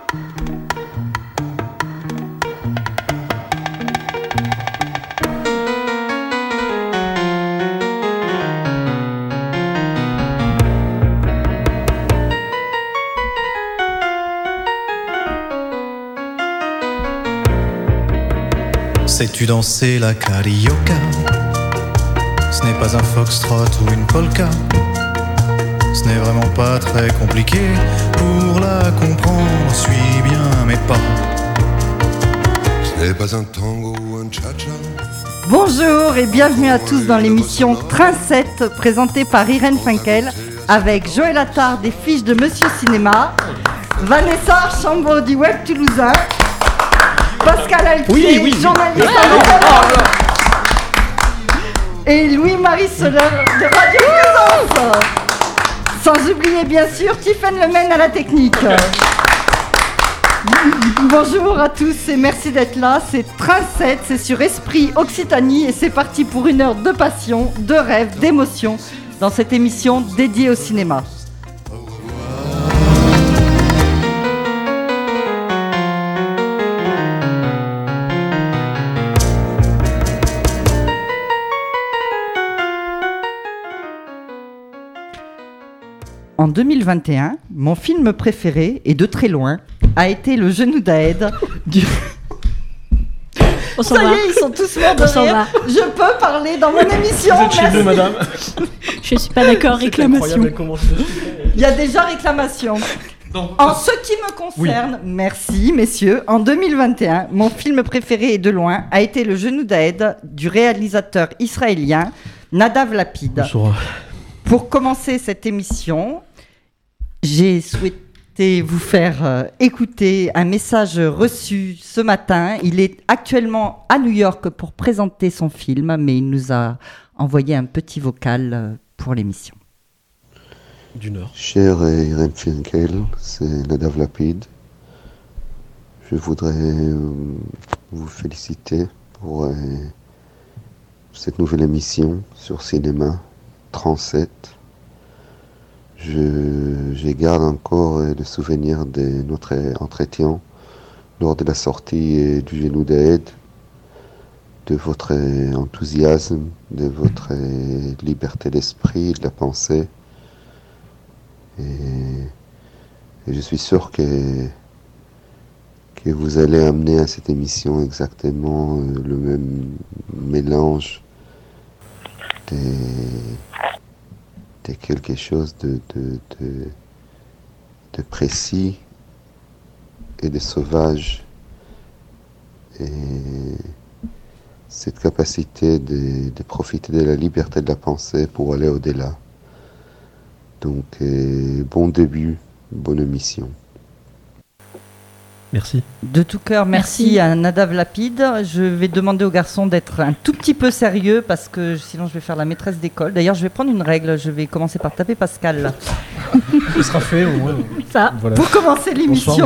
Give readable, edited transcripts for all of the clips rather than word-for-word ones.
Sais-tu danser la carioca? Ce n'est pas un foxtrot ou une polka. Ce n'est vraiment pas très compliqué. Pour la comprendre, suis bien mes pas. Ce n'est pas un tango ou un cha-cha. Bonjour et bienvenue à tous dans l'émission Train 7 présentée par Irène Finkel avec Joël Attard des Fiches de Monsieur Cinéma, Vanessa Archambault du Web Toulousain, Pascal Altier, journaliste et Louis-Marie Soler de Radio Présence. Sans oublier bien sûr Tiffaine Lemaine à la technique. Bonjour à tous et merci d'être là. C'est Train 7, c'est sur Esprit Occitanie et c'est parti pour une heure de passion, de rêve, d'émotion dans cette émission dédiée au cinéma. En 2021, mon film préféré, et de très loin, a été Le Genou d'Aède du... Ça y est, ils sont tous morts de rire. Je peux parler dans mon émission. Vous êtes chez nous, madame. Je suis pas d'accord, réclamation. Il y a déjà réclamation. En ce qui me concerne, oui. Merci messieurs, en 2021, mon film préféré et de loin a été Le Genou d'Aède du réalisateur israélien Nadav Lapid. Bonsoir. Pour commencer cette émission, j'ai souhaité vous faire écouter un message reçu ce matin. Il est actuellement à New York pour présenter son film, mais il nous a envoyé un petit vocal pour l'émission. Du Nord. Cher Irène Finkel, c'est Nadav Lapid. Je voudrais vous féliciter pour cette nouvelle émission sur cinéma. 37. Je garde encore le souvenir de notre entretien lors de la sortie du Genou d'Aède, de votre enthousiasme, de votre liberté d'esprit, de la pensée. Et je suis sûr que vous allez amener à cette émission exactement le même mélange de quelque chose de précis et de sauvage, et cette capacité de profiter de la liberté de la pensée pour aller au-delà. Donc bon début, bonne émission. Merci. De tout cœur, merci à Nadav Lapid. Je vais demander aux garçons d'être un tout petit peu sérieux parce que sinon je vais faire la maîtresse d'école. D'ailleurs, je vais prendre une règle. Je vais commencer par taper Pascal. Ce sera fait au moins. Ça. Voilà. Pour commencer l'émission,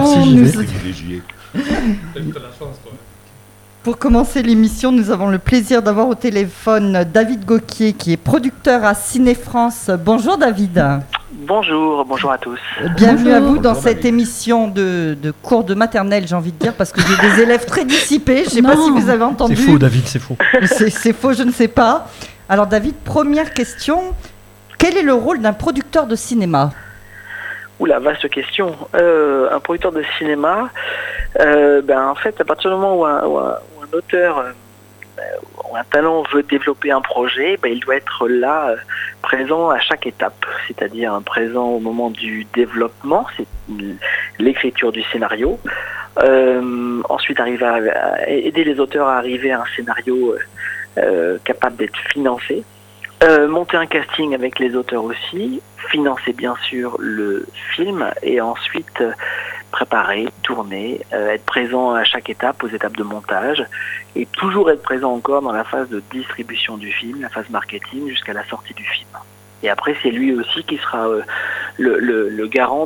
Pour commencer l'émission, nous avons le plaisir d'avoir au téléphone David Gauquier, qui est producteur à Ciné France. Bonjour David. Bonjour à tous. Bienvenue à vous dans cette émission de cours de maternelle, j'ai envie de dire, parce que j'ai des élèves très dissipés. Je ne sais pas si vous avez entendu. C'est faux, David, c'est faux. C'est faux, je ne sais pas. Alors David, première question. Quel est le rôle d'un producteur de cinéma ? Oula, vaste question. Un producteur de cinéma, en fait, à partir du moment où un auteur ou un talent veut développer un projet, il doit être là, présent à chaque étape, c'est-à-dire présent au moment du développement, c'est l'écriture du scénario, ensuite arriver à aider les auteurs à arriver à un scénario capable d'être financé, monter un casting avec les auteurs aussi, financer bien sûr le film et ensuite préparer, tourner, être présent à chaque étape, aux étapes de montage et toujours être présent encore dans la phase de distribution du film, la phase marketing jusqu'à la sortie du film. Et après c'est lui aussi qui sera le garant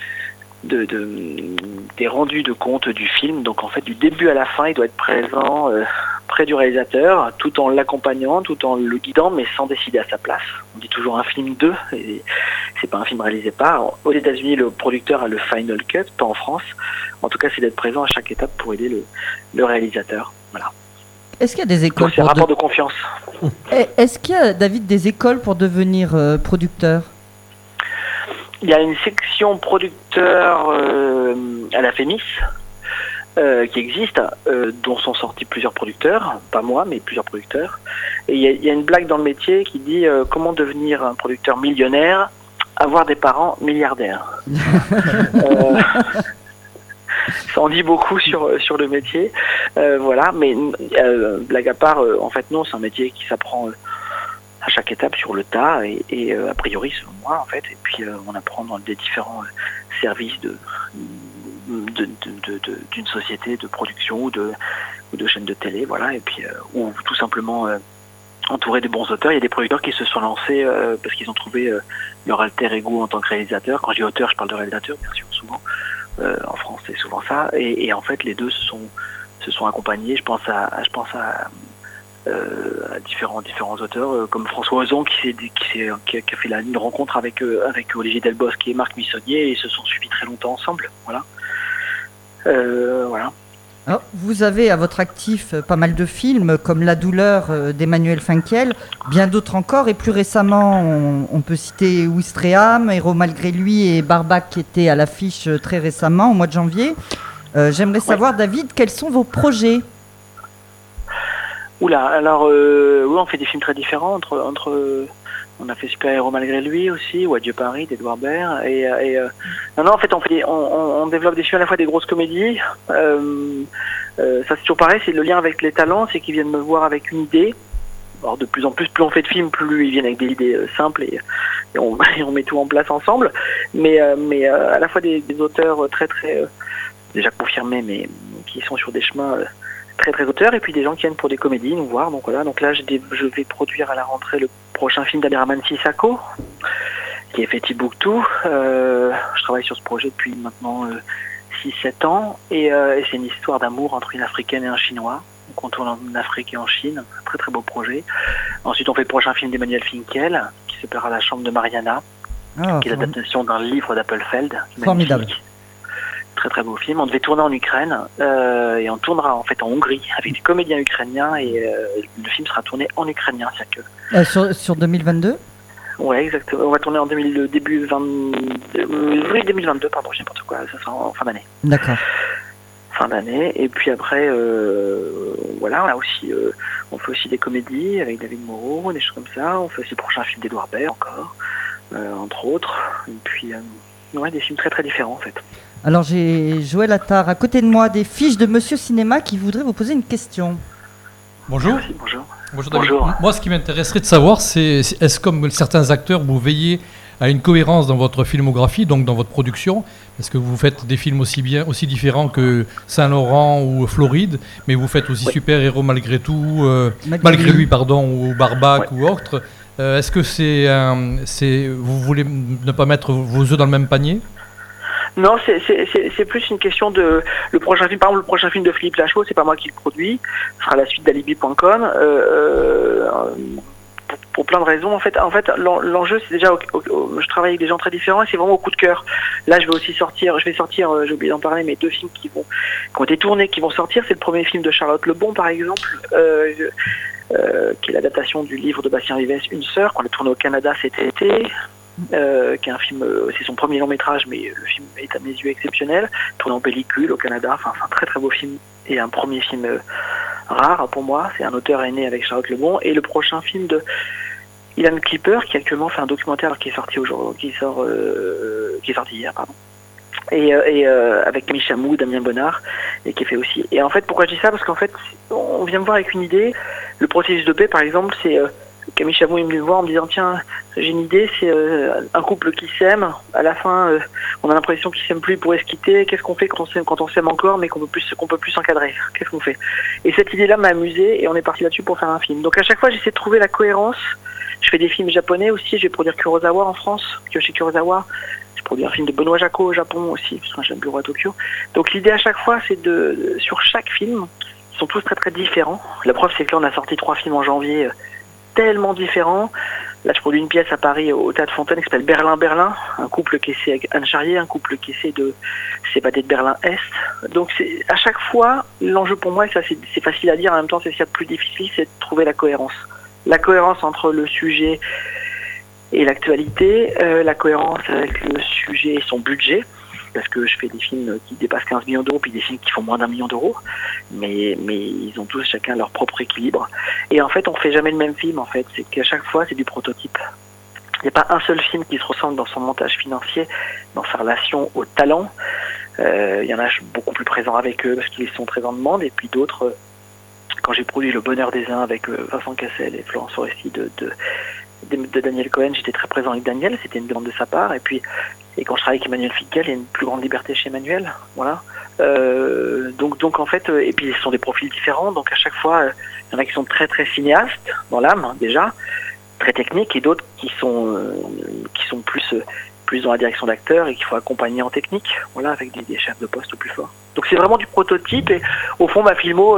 des rendus de compte du film. Donc en fait du début à la fin il doit être présent près du réalisateur tout en l'accompagnant, tout en le guidant mais sans décider à sa place. On dit toujours un film 2 et c'est pas un film réalisé par. Aux États-Unis, le producteur a le final cut, pas en France. En tout cas, c'est d'être présent à chaque étape pour aider le réalisateur. Voilà. Est-ce qu'il y a des écoles Donc, c'est un rapport de confiance. Est-ce qu'il y a, David, des écoles pour devenir producteur? Il y a une section producteur à la FEMIS qui existe, dont sont sortis plusieurs producteurs, pas moi, mais plusieurs producteurs. Et il y a une blague dans le métier qui dit comment devenir un producteur millionnaire, avoir des parents milliardaires. Ça en dit beaucoup sur le métier. Voilà, mais blague à part, en fait non, c'est un métier qui s'apprend à chaque étape sur le tas et a priori selon moi en fait, et puis on apprend dans des différents services d'une société de production ou de chaîne de télé, voilà, et puis ou tout simplement entouré de bons auteurs. Il y a des producteurs qui se sont lancés parce qu'ils ont trouvé leur alter ego en tant que réalisateur. Quand je dis auteur, je parle de réalisateur, bien sûr, souvent. En France, c'est souvent ça. Et en fait, les deux se sont accompagnés. Je pense à différents auteurs comme François Ozon qui a fait une rencontre avec Olivier Delbosque et Marc Missonnier, et ils se sont suivis très longtemps ensemble. Voilà. Voilà. Alors, vous avez à votre actif pas mal de films comme La douleur d'Emmanuel Finkiel, bien d'autres encore, et plus récemment on peut citer Ouistreham, Héros malgré lui et Barbac qui étaient à l'affiche très récemment au mois de janvier. J'aimerais savoir, David, quels sont vos projets? Oula, alors oui, on fait des films très différents on a fait Super Héros malgré lui aussi, ou Adieu Paris d'Edouard Baird, et non, en fait on développe des films à la fois des grosses comédies. Ça c'est toujours pareil, c'est le lien avec les talents, c'est qu'ils viennent me voir avec une idée. Alors de plus en plus on fait de films, plus ils viennent avec des idées simples et on met tout en place ensemble. Mais à la fois des auteurs très déjà confirmés, mais qui sont sur des chemins très auteurs, et puis des gens qui viennent pour des comédies nous voir. Donc voilà, donc là je vais produire à la rentrée le prochain film d'Abderrahmane Sissako qui est fait Timbuktu. Je travaille sur ce projet depuis maintenant 6-7 ans, et c'est une histoire d'amour entre une Africaine et un Chinois. Donc on tourne en Afrique et en Chine, un très beau projet. Ensuite on fait le prochain film d'Emmanuel Finkiel qui s'appellera La chambre de Mariana, qui est l'adaptation d'un livre d'Appelfeld. Formidable. Très beau film. On devait tourner en Ukraine et on tournera en fait en Hongrie avec des comédiens ukrainiens, et le film sera tourné en ukrainien. Sur 2022? Ouais, exactement. On va tourner en début 2022, pardon, je sais n'importe quoi. Ça sera en fin d'année. D'accord. Fin d'année. Et puis après, voilà, on fait aussi des comédies avec David Moreau, des choses comme ça. On fait aussi le prochain film d'Edouard Baird encore, entre autres. Et puis, ouais, des films très différents en fait. Alors j'ai Joël Attard à côté de moi, des fiches de Monsieur Cinéma, qui voudrait vous poser une question. Bonjour. Merci, bonjour. Bonjour. Moi, ce qui m'intéresserait de savoir, c'est est-ce comme certains acteurs, vous veillez à une cohérence dans votre filmographie, donc dans votre production? Est-ce que vous faites des films aussi différents que Saint-Laurent ou Floride, mais vous faites aussi Super Héros malgré tout, malgré lui, ou Barbac ou autre. Est-ce que vous voulez ne pas mettre vos œufs dans le même panier? Non, c'est plus une question de le prochain film. Par exemple, le prochain film de Philippe Lachaud, c'est pas moi qui le produis, ce sera la suite d'Alibi.com. Pour plein de raisons. En fait, l'enjeu, c'est déjà, je travaille avec des gens très différents et c'est vraiment au coup de cœur. Là, je vais sortir, j'ai oublié d'en parler, mais 2 films qui ont été tournés, qui vont sortir. C'est le premier film de Charlotte Lebon, par exemple, qui est l'adaptation du livre de Bastien Vives, Une sœur, qu'on a tourné au Canada cet été. Qui est un film, c'est son premier long métrage, mais le film est à mes yeux exceptionnel, tourné en pellicule au Canada. Enfin, c'est un très beau film et un premier film rare pour moi. C'est un auteur aîné avec Charlotte Lebon, et le prochain film de Ilan Clipper qui actuellement fait un documentaire qui est sorti aujourd'hui, qui est sorti hier, pardon. Et avec Camille Chamou, Damien Bonnard, et qui est fait aussi. Et en fait, pourquoi je dis ça? Parce qu'en fait, on vient me voir avec une idée. Le processus de paix, par exemple, c'est Camille Chamou est venu me voir en me disant tiens, j'ai une idée, c'est un couple qui s'aime, à la fin on a l'impression qu'ils s'aiment plus, ils pourraient se quitter, qu'est-ce qu'on fait quand on s'aime encore mais qu'on peut plus s'encadrer, qu'est-ce qu'on fait? Et cette idée-là m'a amusé et on est parti là-dessus pour faire un film. Donc à chaque fois j'essaie de trouver la cohérence. Je fais des films japonais aussi, je vais produire Kurosawa en France, Kiyoshi Kurosawa. Je produis un film de Benoît Jacot au Japon aussi, parce que j'ai un bureau à Tokyo. Donc l'idée à chaque fois, c'est sur chaque film, ils sont tous très différents. La preuve, c'est que là on a sorti 3 films en janvier, tellement différents. Là, je produis une pièce à Paris au Théâtre Fontaine qui s'appelle Berlin-Berlin, un couple qui essaie avec Anne Charrier, un couple qui essaie de s'évader de Berlin-Est. Donc à chaque fois, l'enjeu pour moi, et ça c'est facile à dire, en même temps c'est ce qu'il y a de plus difficile, c'est de trouver la cohérence. La cohérence entre le sujet et l'actualité, la cohérence avec le sujet et son budget, parce que je fais des films qui dépassent 15 millions d'euros, puis des films qui font moins d'1 million d'euros, mais ils ont tous chacun leur propre équilibre. Et en fait, on fait jamais le même film, en fait. C'est qu'à chaque fois, c'est du prototype. Il n'y a pas un seul film qui se ressemble dans son montage financier, dans sa relation au talent. Il y en a beaucoup plus présents avec eux, parce qu'ils sont très en demande, et puis d'autres, quand j'ai produit Le Bonheur des uns avec Vincent Cassel et Florence Foresti de Daniel Cohen, j'étais très présent avec Daniel, c'était une demande de sa part, et quand je travaille avec Emmanuel Fickel, il y a une plus grande liberté chez Emmanuel, voilà. Donc en fait, et puis ce sont des profils différents, donc à chaque fois, il y en a qui sont très très cinéastes dans l'âme déjà, très techniques, et d'autres qui sont plus dans la direction d'acteurs et qu'il faut accompagner en technique, voilà, avec des chefs de poste au plus fort. Donc c'est vraiment du prototype, et au fond, ma filmo,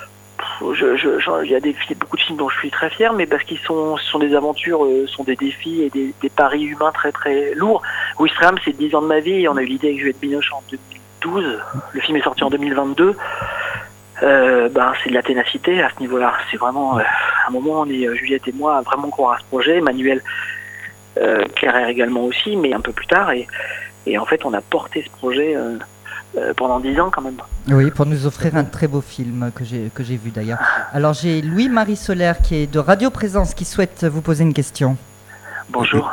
il y a beaucoup de films dont je suis très fier, mais parce qu'ils sont des aventures, sont des défis et des paris humains très très lourds. Ouistreham, c'est 10 ans de ma vie, on a eu l'idée avec Juliette Binoche en 2012, le film est sorti en 2022. C'est de la ténacité à ce niveau-là. C'est vraiment un moment où Juliette et moi à vraiment croire à ce projet, Manuel Carrère également aussi, mais un peu plus tard, et en fait on a porté ce projet pendant 10 ans quand même. Oui, pour nous offrir un très beau film que j'ai vu d'ailleurs. Alors j'ai Louis-Marie Solaire qui est de Radio Présence qui souhaite vous poser une question. Bonjour.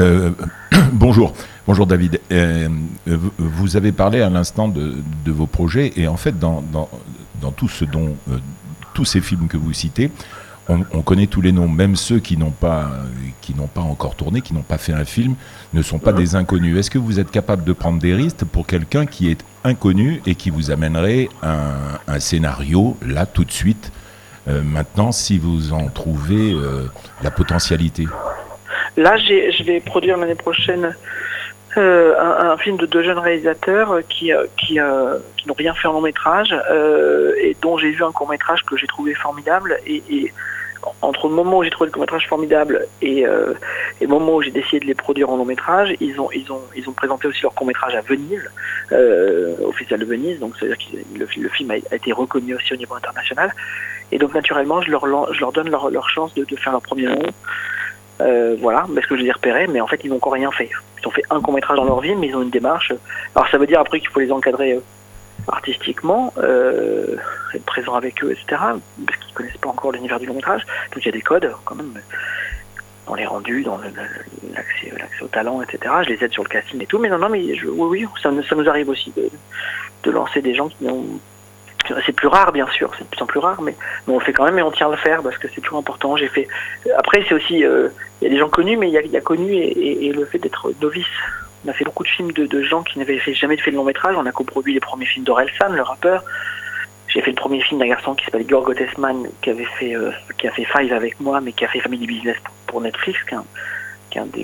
Bonjour David. Vous avez parlé à l'instant de vos projets, et en fait dans tout ce dont tous ces films que vous citez, on connaît tous les noms, même ceux qui n'ont pas encore tourné, qui n'ont pas fait un film, ne sont pas des inconnus. Est-ce que vous êtes capable de prendre des risques pour quelqu'un qui est inconnu et qui vous amènerait un scénario là tout de suite, maintenant, si vous en trouvez la potentialité? Là, je vais produire l'année prochaine un film de 2 jeunes réalisateurs qui n'ont rien fait en long métrage et dont j'ai vu un court métrage que j'ai trouvé formidable, et entre le moment où j'ai trouvé le court métrage formidable et le moment où j'ai décidé de les produire en long métrage, ils ont présenté aussi leur court métrage à Venise, au Festival de Venise, donc c'est-à-dire que le film a été reconnu aussi au niveau international, et donc naturellement je leur donne leur chance de faire leur premier long. Voilà, parce que je les ai repérés, mais en fait ils n'ont encore rien fait. Ils ont fait un court-métrage dans leur vie, mais ils ont une démarche. Alors ça veut dire après qu'il faut les encadrer artistiquement, être présent avec eux, etc. Parce qu'ils connaissent pas encore l'univers du long-métrage. Donc il y a des codes quand même dans les rendus, dans l'accès au talent, etc. Je les aide sur le casting et tout, mais oui, ça nous arrive aussi de lancer des gens qui n'ont... C'est plus rare, bien sûr, c'est de plus en plus rare, mais on le fait quand même, et on tient à le faire parce que c'est toujours important. Après, c'est aussi, il y a des gens connus, mais il y a connu et le fait d'être novice. On a fait beaucoup de films de gens qui n'avaient jamais fait de long métrage. On a coproduit les premiers films d'Orelsan, le rappeur. J'ai fait le premier film d'un garçon qui s'appelle Igor Gottesman, qui a fait Five avec moi, mais qui a fait Family Business pour Netflix, qui est un des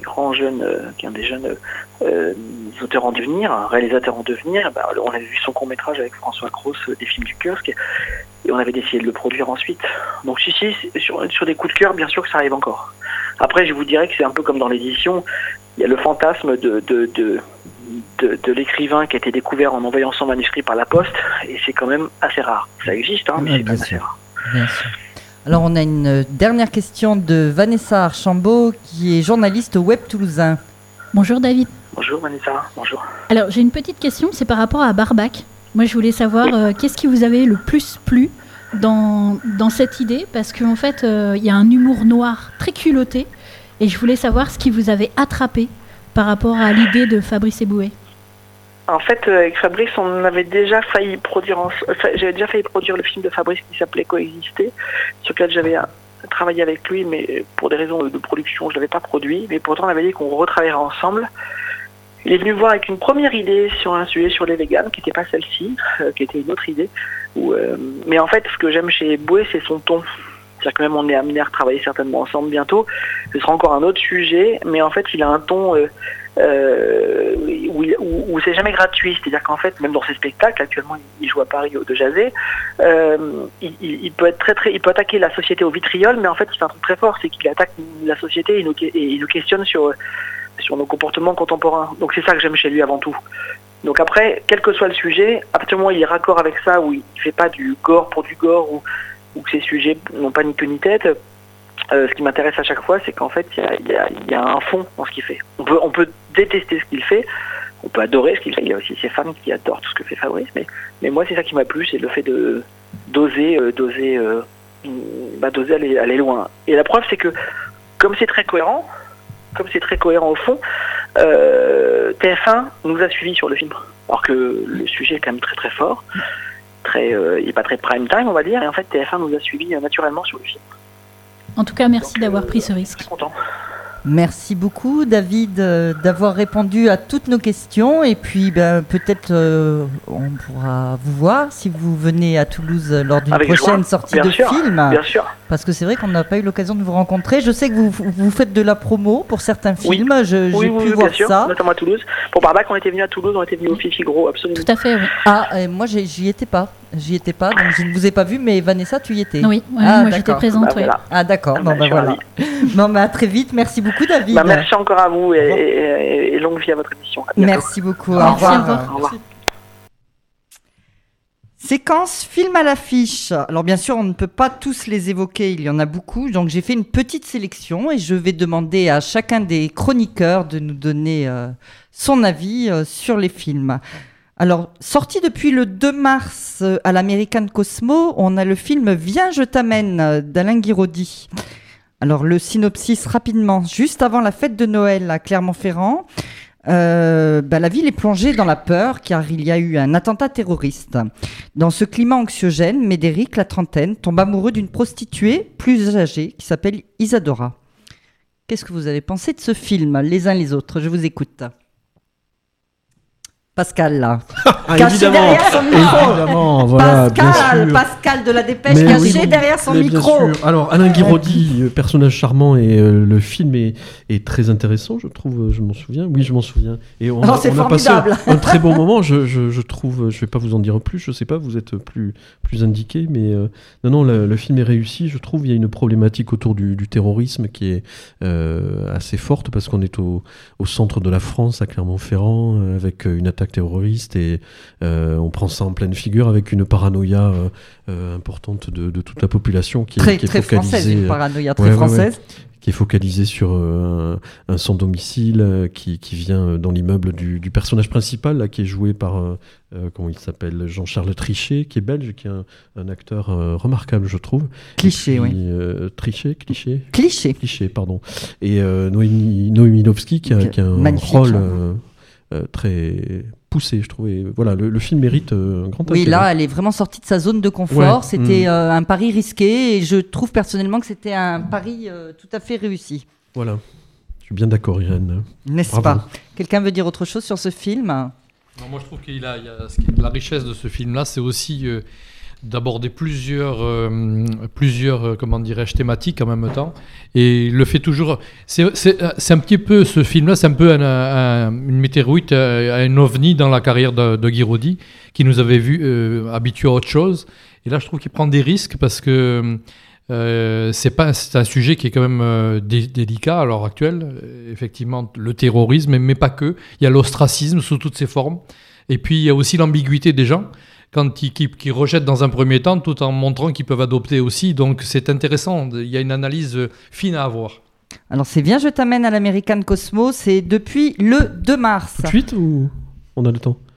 jeunes auteurs en devenir, un réalisateur en devenir. On avait vu son court-métrage avec François Cros, des films du kiosque, et on avait décidé de le produire ensuite. Donc si, sur des coups de cœur, bien sûr que ça arrive encore. Après, je vous dirais que c'est un peu comme dans l'édition, il y a le fantasme de l'écrivain qui a été découvert en envoyant son manuscrit par la poste, et c'est quand même assez rare. Ça existe, mais c'est quand même assez rare. Bien sûr. Alors, on a une dernière question de Vanessa Archambault, qui est journaliste au Web Toulousain. Bonjour David. Bonjour Vanessa, bonjour. Alors, j'ai une petite question, c'est par rapport à Barbac. Moi, je voulais savoir qu'est-ce qui vous avait le plus plu dans cette idée, parce qu'en fait, il y a un humour noir très culotté, et je voulais savoir ce qui vous avait attrapé par rapport à l'idée de Fabrice Eboué. En fait, avec Fabrice, on avait déjà failli produire... J'avais déjà failli produire le film de Fabrice qui s'appelait Coexister, sur lequel j'avais travaillé avec lui, mais pour des raisons de production, je ne l'avais pas produit. Mais pourtant, on avait dit qu'on retravaillerait ensemble. Il est venu me voir avec une première idée sur un sujet sur les véganes, qui n'était pas celle-ci, qui était une autre idée. Mais en fait, ce que j'aime chez Eboué, c'est son ton. C'est-à-dire que même on est amené à retravailler certainement ensemble bientôt. Ce sera encore un autre sujet, mais en fait, il a un ton... où c'est jamais gratuit. C'est-à-dire qu'en fait, même dans ces spectacles, actuellement, il joue à Paris au De Jazé, il peut être il peut attaquer la société au vitriol, mais en fait, il fait un truc très fort, c'est qu'il attaque la société et il nous questionne sur nos comportements contemporains. Donc c'est ça que j'aime chez lui avant tout. Donc après, quel que soit le sujet, à partir du moment où il est raccord avec ça, où il fait pas du gore pour du gore, ou que ces sujets n'ont pas ni queue ni tête, ce qui m'intéresse à chaque fois, c'est qu'en fait, il y a un fond dans ce qu'il fait. On peut détester ce qu'il fait, on peut adorer ce qu'il fait. Il y a aussi ces femmes qui adorent tout ce que fait Fabrice, mais moi, c'est ça qui m'a plu, c'est le fait d'oser aller loin. Et la preuve, c'est que comme c'est très cohérent au fond, TF1 nous a suivis sur le film, alors que le sujet est quand même très très fort, il n'est pas très prime time, on va dire, et en fait TF1 nous a suivis naturellement sur le film. En tout cas, merci d'avoir pris ce risque. Je suis content. Merci beaucoup, David, d'avoir répondu à toutes nos questions. Et puis, peut-être on pourra vous voir si vous venez à Toulouse lors d'une prochaine sortie de film. Bien sûr. Parce que c'est vrai qu'on n'a pas eu l'occasion de vous rencontrer. Je sais que vous faites de la promo pour certains films. Oui. J'ai pu voir bien sûr, ça. Notamment à Toulouse. Pour Barbac, on était venu à Toulouse, on était venu au Fifi Gros, absolument. Tout à fait, oui. Moi, j'y étais pas. Donc je ne vous ai pas vu, mais Vanessa, tu y étais. Oui, moi j'étais présente. Voilà. Ah d'accord, voilà. À très vite, merci beaucoup David. Merci encore à vous et longue vie à votre émission. Merci beaucoup, au revoir. Séquence film à l'affiche. Alors bien sûr, on ne peut pas tous les évoquer, il y en a beaucoup, donc j'ai fait une petite sélection et je vais demander à chacun des chroniqueurs de nous donner son avis sur les films. Alors, sorti depuis le 2 mars à l'American Cosmo, on a le film Viens, je t'amène d'Alain Guiraudy. Alors, le synopsis rapidement. Juste avant la fête de Noël à Clermont-Ferrand, la ville est plongée dans la peur car il y a eu un attentat terroriste. Dans ce climat anxiogène, Médéric, la trentaine, tombe amoureux d'une prostituée plus âgée qui s'appelle Isadora. Qu'est-ce que vous avez pensé de ce film, les uns les autres ? Je vous écoute. Pascal, là. Caché derrière son micro. Évidemment, voilà, Pascal de la Dépêche, caché derrière son micro. Alors, Alain Guiraudy, personnage charmant, et le film est très intéressant, je trouve. Je m'en souviens. Oui, je m'en souviens. Et on a passé un très bon moment. Je trouve. Je vais pas vous en dire plus. Je sais pas. Vous êtes plus indiqué, mais non. Le film est réussi. Je trouve. Il y a une problématique autour du terrorisme qui est assez forte parce qu'on est au centre de la France, à Clermont-Ferrand, avec une attaque terroriste et on prend ça en pleine figure avec une paranoïa importante de toute la population qui est très focalisée, française, une paranoïa très française. Qui est focalisée sur un sans domicile qui vient dans l'immeuble du personnage principal là, qui est joué par comment il s'appelle, Jean-Charles Trichet, qui est belge, qui est un acteur remarquable, je trouve. Cliché, oui. Cliché, pardon. Et Noémie Milovski qui a un rôle très poussé, je trouvais. Voilà, le film mérite un grand intérêt. Oui, là, elle est vraiment sortie de sa zone de confort. C'était un pari risqué et je trouve personnellement que c'était un pari tout à fait réussi. Voilà, je suis bien d'accord, Irène. N'est-ce pas ? Quelqu'un veut dire autre chose sur ce film ? Non, moi, je trouve qu'il y a la richesse de ce film-là, c'est aussi d'aborder plusieurs comment dirais-je, thématiques en même temps, et il le fait toujours. C'est un petit peu, ce film-là, c'est un peu une météorite, un ovni dans la carrière de Guiraudy, qui nous avait vu habitués à autre chose, et là je trouve qu'il prend des risques parce que c'est un sujet qui est quand même délicat à l'heure actuelle, effectivement, le terrorisme, mais pas que. Il y a l'ostracisme sous toutes ses formes, et puis il y a aussi l'ambiguïté des gens qui rejettent dans un premier temps, tout en montrant qu'ils peuvent adopter aussi. Donc c'est intéressant, il y a une analyse fine à avoir. Alors c'est Viens, je t'amène à l'American Cosmo, c'est depuis le 2 mars. Tout de suite ou on a le temps?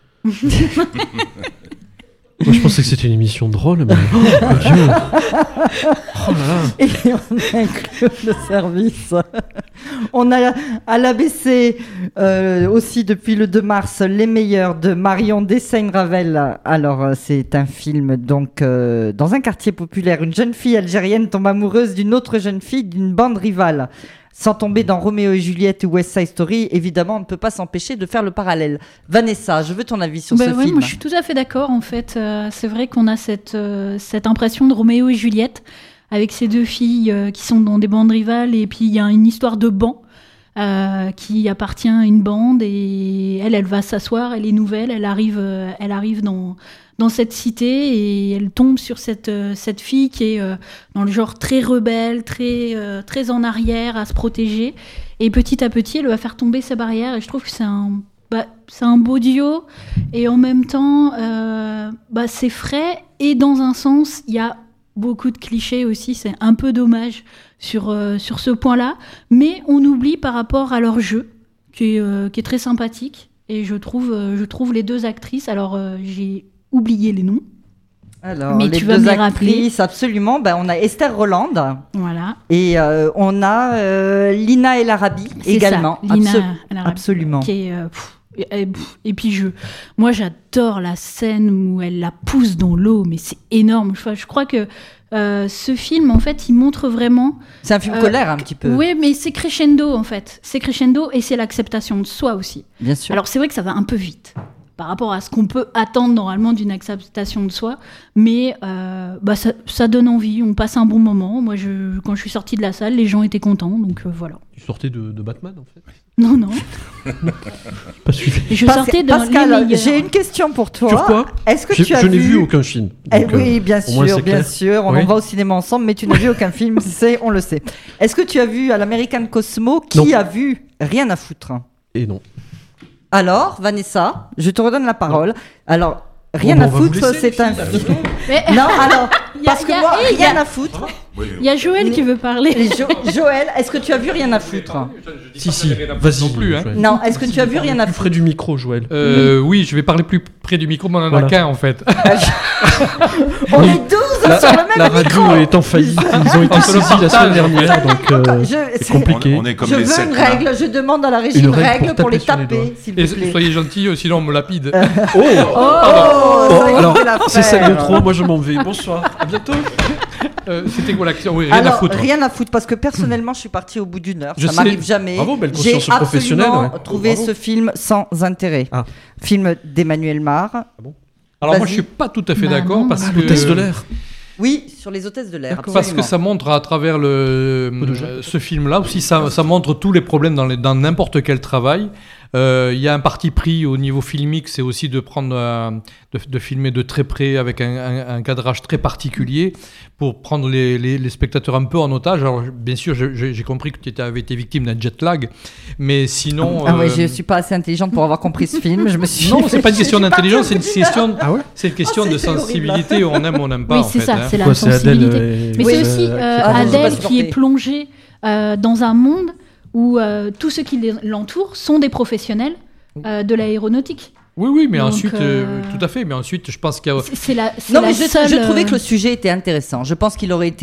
Moi, je pensais que c'était une émission drôle, mais oh mon Dieu! Oh là là! Et on a inclus le service. On a à l'ABC aussi depuis le 2 mars Les Meilleurs de Marion Dessaigne-Ravel. Alors c'est un film donc dans un quartier populaire, une jeune fille algérienne tombe amoureuse d'une autre jeune fille d'une bande rivale. Sans tomber dans Roméo et Juliette ou West Side Story, évidemment, on ne peut pas s'empêcher de faire le parallèle. Vanessa, je veux ton avis sur ce film. Moi, je suis tout à fait d'accord. En fait, c'est vrai qu'on a cette impression de Roméo et Juliette avec ces deux filles qui sont dans des bandes rivales, et puis il y a une histoire de banc qui appartient à une bande et elle va s'asseoir, elle est nouvelle, elle arrive dans cette cité et elle tombe sur cette fille qui est dans le genre très rebelle, très en arrière, à se protéger. Et petit à petit, elle va faire tomber ses barrières et je trouve que c'est un beau duo et en même temps, c'est frais et dans un sens, il y a beaucoup de clichés aussi, c'est un peu dommage sur ce point-là, mais on oublie par rapport à leur jeu qui est très sympathique et je trouve les deux actrices, alors j'ai oublié les noms. Alors, mais les tu vas deux me les rappeler. actrices, absolument. On a Esther Roland. Voilà. Et on a Lina El Arabi également. Ça, Lina El Arabi, absolument. Qui est, et puis moi j'adore la scène où elle la pousse dans l'eau, mais c'est énorme. Je crois que ce film, en fait, il montre vraiment... C'est un film colère, un petit peu. Oui, mais c'est crescendo, en fait. C'est crescendo et c'est l'acceptation de soi aussi. Bien sûr. Alors, c'est vrai que ça va un peu vite par rapport à ce qu'on peut attendre normalement d'une acceptation de soi, mais ça donne envie, on passe un bon moment. Moi, quand je suis sortie de la salle, les gens étaient contents, donc voilà. Tu sortais de Batman, en fait? Non. Pas suivi. Je sortais de Pascal, j'ai une question pour toi. Sur quoi? Est-ce que tu as Je n'ai vu aucun film. Donc, oui, bien sûr. On oui. en va au cinéma ensemble, mais tu n'as vu aucun film, on le sait. Est-ce que tu as vu à l'American Cosmo qui a vu Rien à foutre? Et non. Alors, Vanessa, je te redonne la parole. Alors, Rien à foutre, c'est un film. Non, alors, parce que moi, Rien à foutre. Il y a Joël qui veut parler. Joël, est-ce que tu as vu Rien à foutre? Si, vas-y. Non plus. Hein. Non, est-ce que tu as vu Rien à foutre? Près du micro, Joël. Oui, je vais parler plus près du micro, mais on en a qu'un en fait. On est 12 sur le même La micro. radio est en faillite. Ils ont été saisis la semaine dernière, donc c'est compliqué. On est comme Je les veux sept une nains. règle, je demande à la régie une règle pour les taper, s'il vous Et plaît. soyez gentils, sinon on me lapide. ça y est, Alors, c'est celle de trop, moi je m'en vais. Bonsoir, à bientôt. C'était quoi l'action? Oui, rien à Alors, foutre. rien à foutre, parce que personnellement, je suis partie au bout d'une heure. Je Ça sais. m'arrive jamais. Bravo, belle J'ai conscience professionnelle. absolument Ouais. trouvé Bravo. ce film sans intérêt. Ah. Film d'Emmanuel Mar. Alors moi Vas-y. je suis pas tout à fait Bah d'accord non, parce que L'hôtesse de l'air. Oui, sur les hôtesses de l'air. parce que absolument. ça montre à travers ce film-là aussi, ça montre tous les problèmes dans n'importe quel travail. Il y a un parti pris au niveau filmique, c'est aussi de prendre, de filmer de très près avec un cadrage très particulier pour prendre les spectateurs un peu en otage. Alors bien sûr, j'ai compris que tu avais été victime d'un jet lag, mais sinon. Je suis pas assez intelligente pour avoir compris ce film. Je me suis. Non, c'est pas une question Je suis d'intelligence, c'est partie une au bout d'une question. C'est une question de c'était horrible. sensibilité. On aime, on n'aime pas. Oui, en c'est fait, ça, hein. c'est la Quoi, c'est Adèle, sensibilité. Mais oui, c'est aussi j'ai pas Adèle qui supporté. est plongée dans un monde où tous ceux qui l'entourent sont des professionnels de l'aéronautique. Oui, mais Donc, ensuite, tout à fait. Mais ensuite, je pense qu'il y a. C'est la Non, mais seule, je trouvais que le sujet était intéressant. Je pense qu'il aurait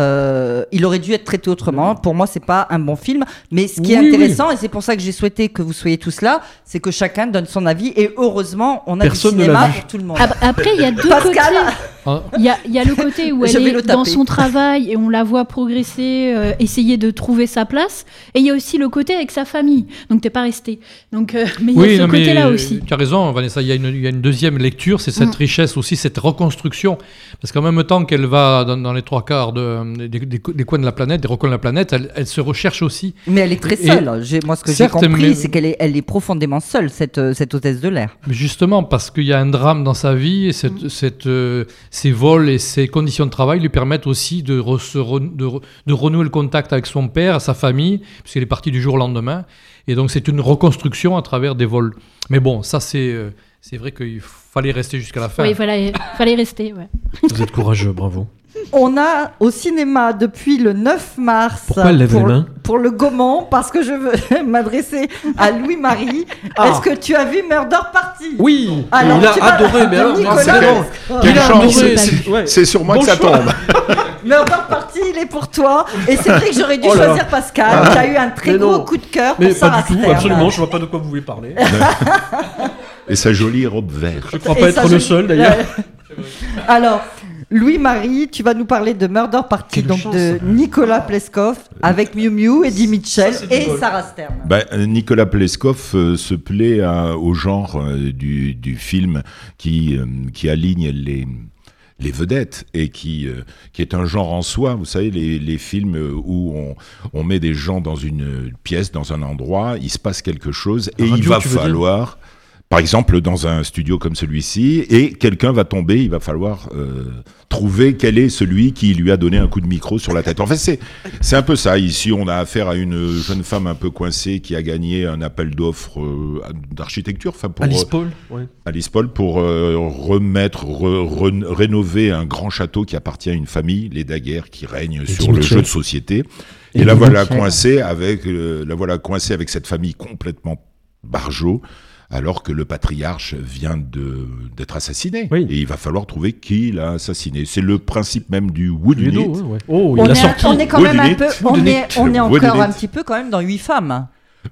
dû être traité autrement. Pour moi, c'est pas un bon film. Mais ce qui est Oui, intéressant, et c'est pour ça que j'ai souhaité que vous soyez tous là, c'est que chacun donne son avis. Et heureusement, on a Personne du ne cinéma l'a vu. pour tout le monde. Après, il y a deux Pascal. côtés. Il y a le côté où Je elle vais le est dans taper. son travail et on la voit progresser, essayer de trouver sa place. Et il y a aussi le côté avec sa famille. Donc, t'es pas resté. Donc, mais il y a ce côté-là aussi. Tu as raison, Vanessa. Il y a une deuxième lecture, c'est cette richesse aussi, cette reconstruction. Parce qu'en même temps qu'elle va dans les trois quarts des coins de la planète, des recoins de la planète, elle se recherche aussi. Mais elle est très seule. Moi, ce que j'ai Certes, compris, mais- c'est qu'elle est profondément seule, cette hôtesse de l'air. Mais justement, parce qu'il y a un drame dans sa vie, et ces vols et ces conditions de travail lui permettent aussi de renouer le contact avec son père, sa famille, puisqu'elle est partie du jour au lendemain. Et donc, c'est une reconstruction à travers des vols. Mais bon, ça, c'est vrai qu'il fallait rester jusqu'à la fin. Oui, fallait rester. Ouais. Vous êtes courageux, bravo. On a au cinéma depuis le 9 mars Pourquoi elle lève les mains pour le Gaumont, parce que je veux m'adresser à Louis-Marie. Ah. Est-ce que tu as vu Murder Party? Oui, Alors, il a tu vas- adoré, mais alors, Nicolas, c'est bon. Quelle Il a chance. adoré, C'est- C'est sur moi Bon que ça choix. tombe. Murder Party, il est pour toi. Et c'est vrai que j'aurais dû Oh là là. choisir Pascal, qui a eu un très Mais gros non. coup de cœur Mais pour pas Sarah du tout, Stern. absolument, je vois pas de quoi vous voulez parler. Et sa jolie robe verte. Je crois Et pas ça, être le seul d'ailleurs. Alors, Louis-Marie, tu vas nous parler de Murder Party, Quelle donc chance. de Nicolas Pleskov, avec Miu Miu, Eddie Mitchell Ça, c'est du et vol. Sarah Stern. Nicolas Pleskov se plaît au genre du film qui aligne les vedettes et qui est un genre en soi. Vous savez, les films où on met des gens dans une pièce, dans un endroit, il se passe quelque chose et il va falloir... Par exemple, dans un studio comme celui-ci, et quelqu'un va tomber, il va falloir trouver quel est celui qui lui a donné un coup de micro sur la tête. En fait, c'est un peu ça. Ici, on a affaire à une jeune femme un peu coincée qui a gagné un appel d'offres d'architecture. Pour Alice Paul, ouais. Alice Paul, pour rénover un grand château qui appartient à une famille, les Daguerre, qui règne sur le jeu de société. Et la voilà coincée avec cette famille complètement barjot, alors que le patriarche vient d'être assassiné. Oui. Et il va falloir trouver qui l'a assassiné. C'est le principe même du woodunit. Ouais. Oh, on est quand même un peu... On est encore un petit peu quand même dans 8 femmes.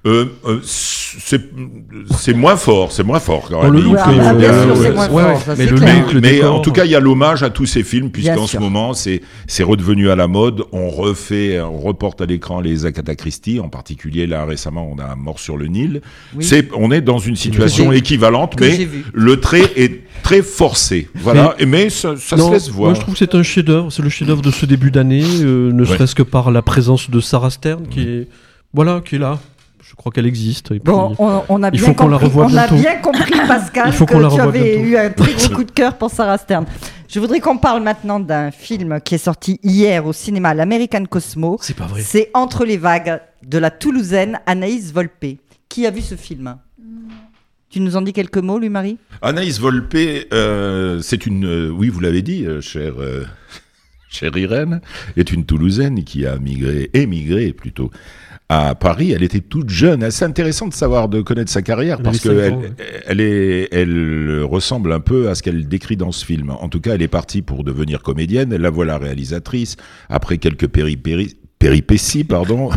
C'est moins fort quand même. Le look, mais en tout cas, il y a l'hommage à tous ces films, puisqu'en ce moment, c'est redevenu à la mode. On reporte à l'écran les Agatha Christie, en particulier là récemment, on a Mort sur le Nil. Oui. On est dans une situation équivalente, mais le trait est très forcé. Voilà, mais ça se laisse voir. Moi, je trouve que c'est un chef-d'œuvre. C'est le chef-d'œuvre de ce début d'année, ne serait-ce que par la présence de Sarah Stern, qui est là. Je crois qu'elle existe. Et puis, on a bien compris, Pascal, que tu avais eu un très gros coup de cœur pour Sarah Stern. Je voudrais qu'on parle maintenant d'un film qui est sorti hier au cinéma, l'American Cosmo. C'est pas vrai. C'est Entre les vagues, de la Toulousaine Anaïs Volpe. Qui a vu ce film ? Tu nous en dis quelques mots, lui, Marie ? Anaïs Volpe, c'est une... oui, vous l'avez dit, chère Irène, est une Toulousaine qui a émigré plutôt, à Paris. Elle était toute jeune. C'est intéressant de connaître sa carrière parce elle ressemble un peu à ce qu'elle décrit dans ce film. En tout cas, elle est partie pour devenir comédienne. La voilà réalisatrice après quelques péripéties, pardon.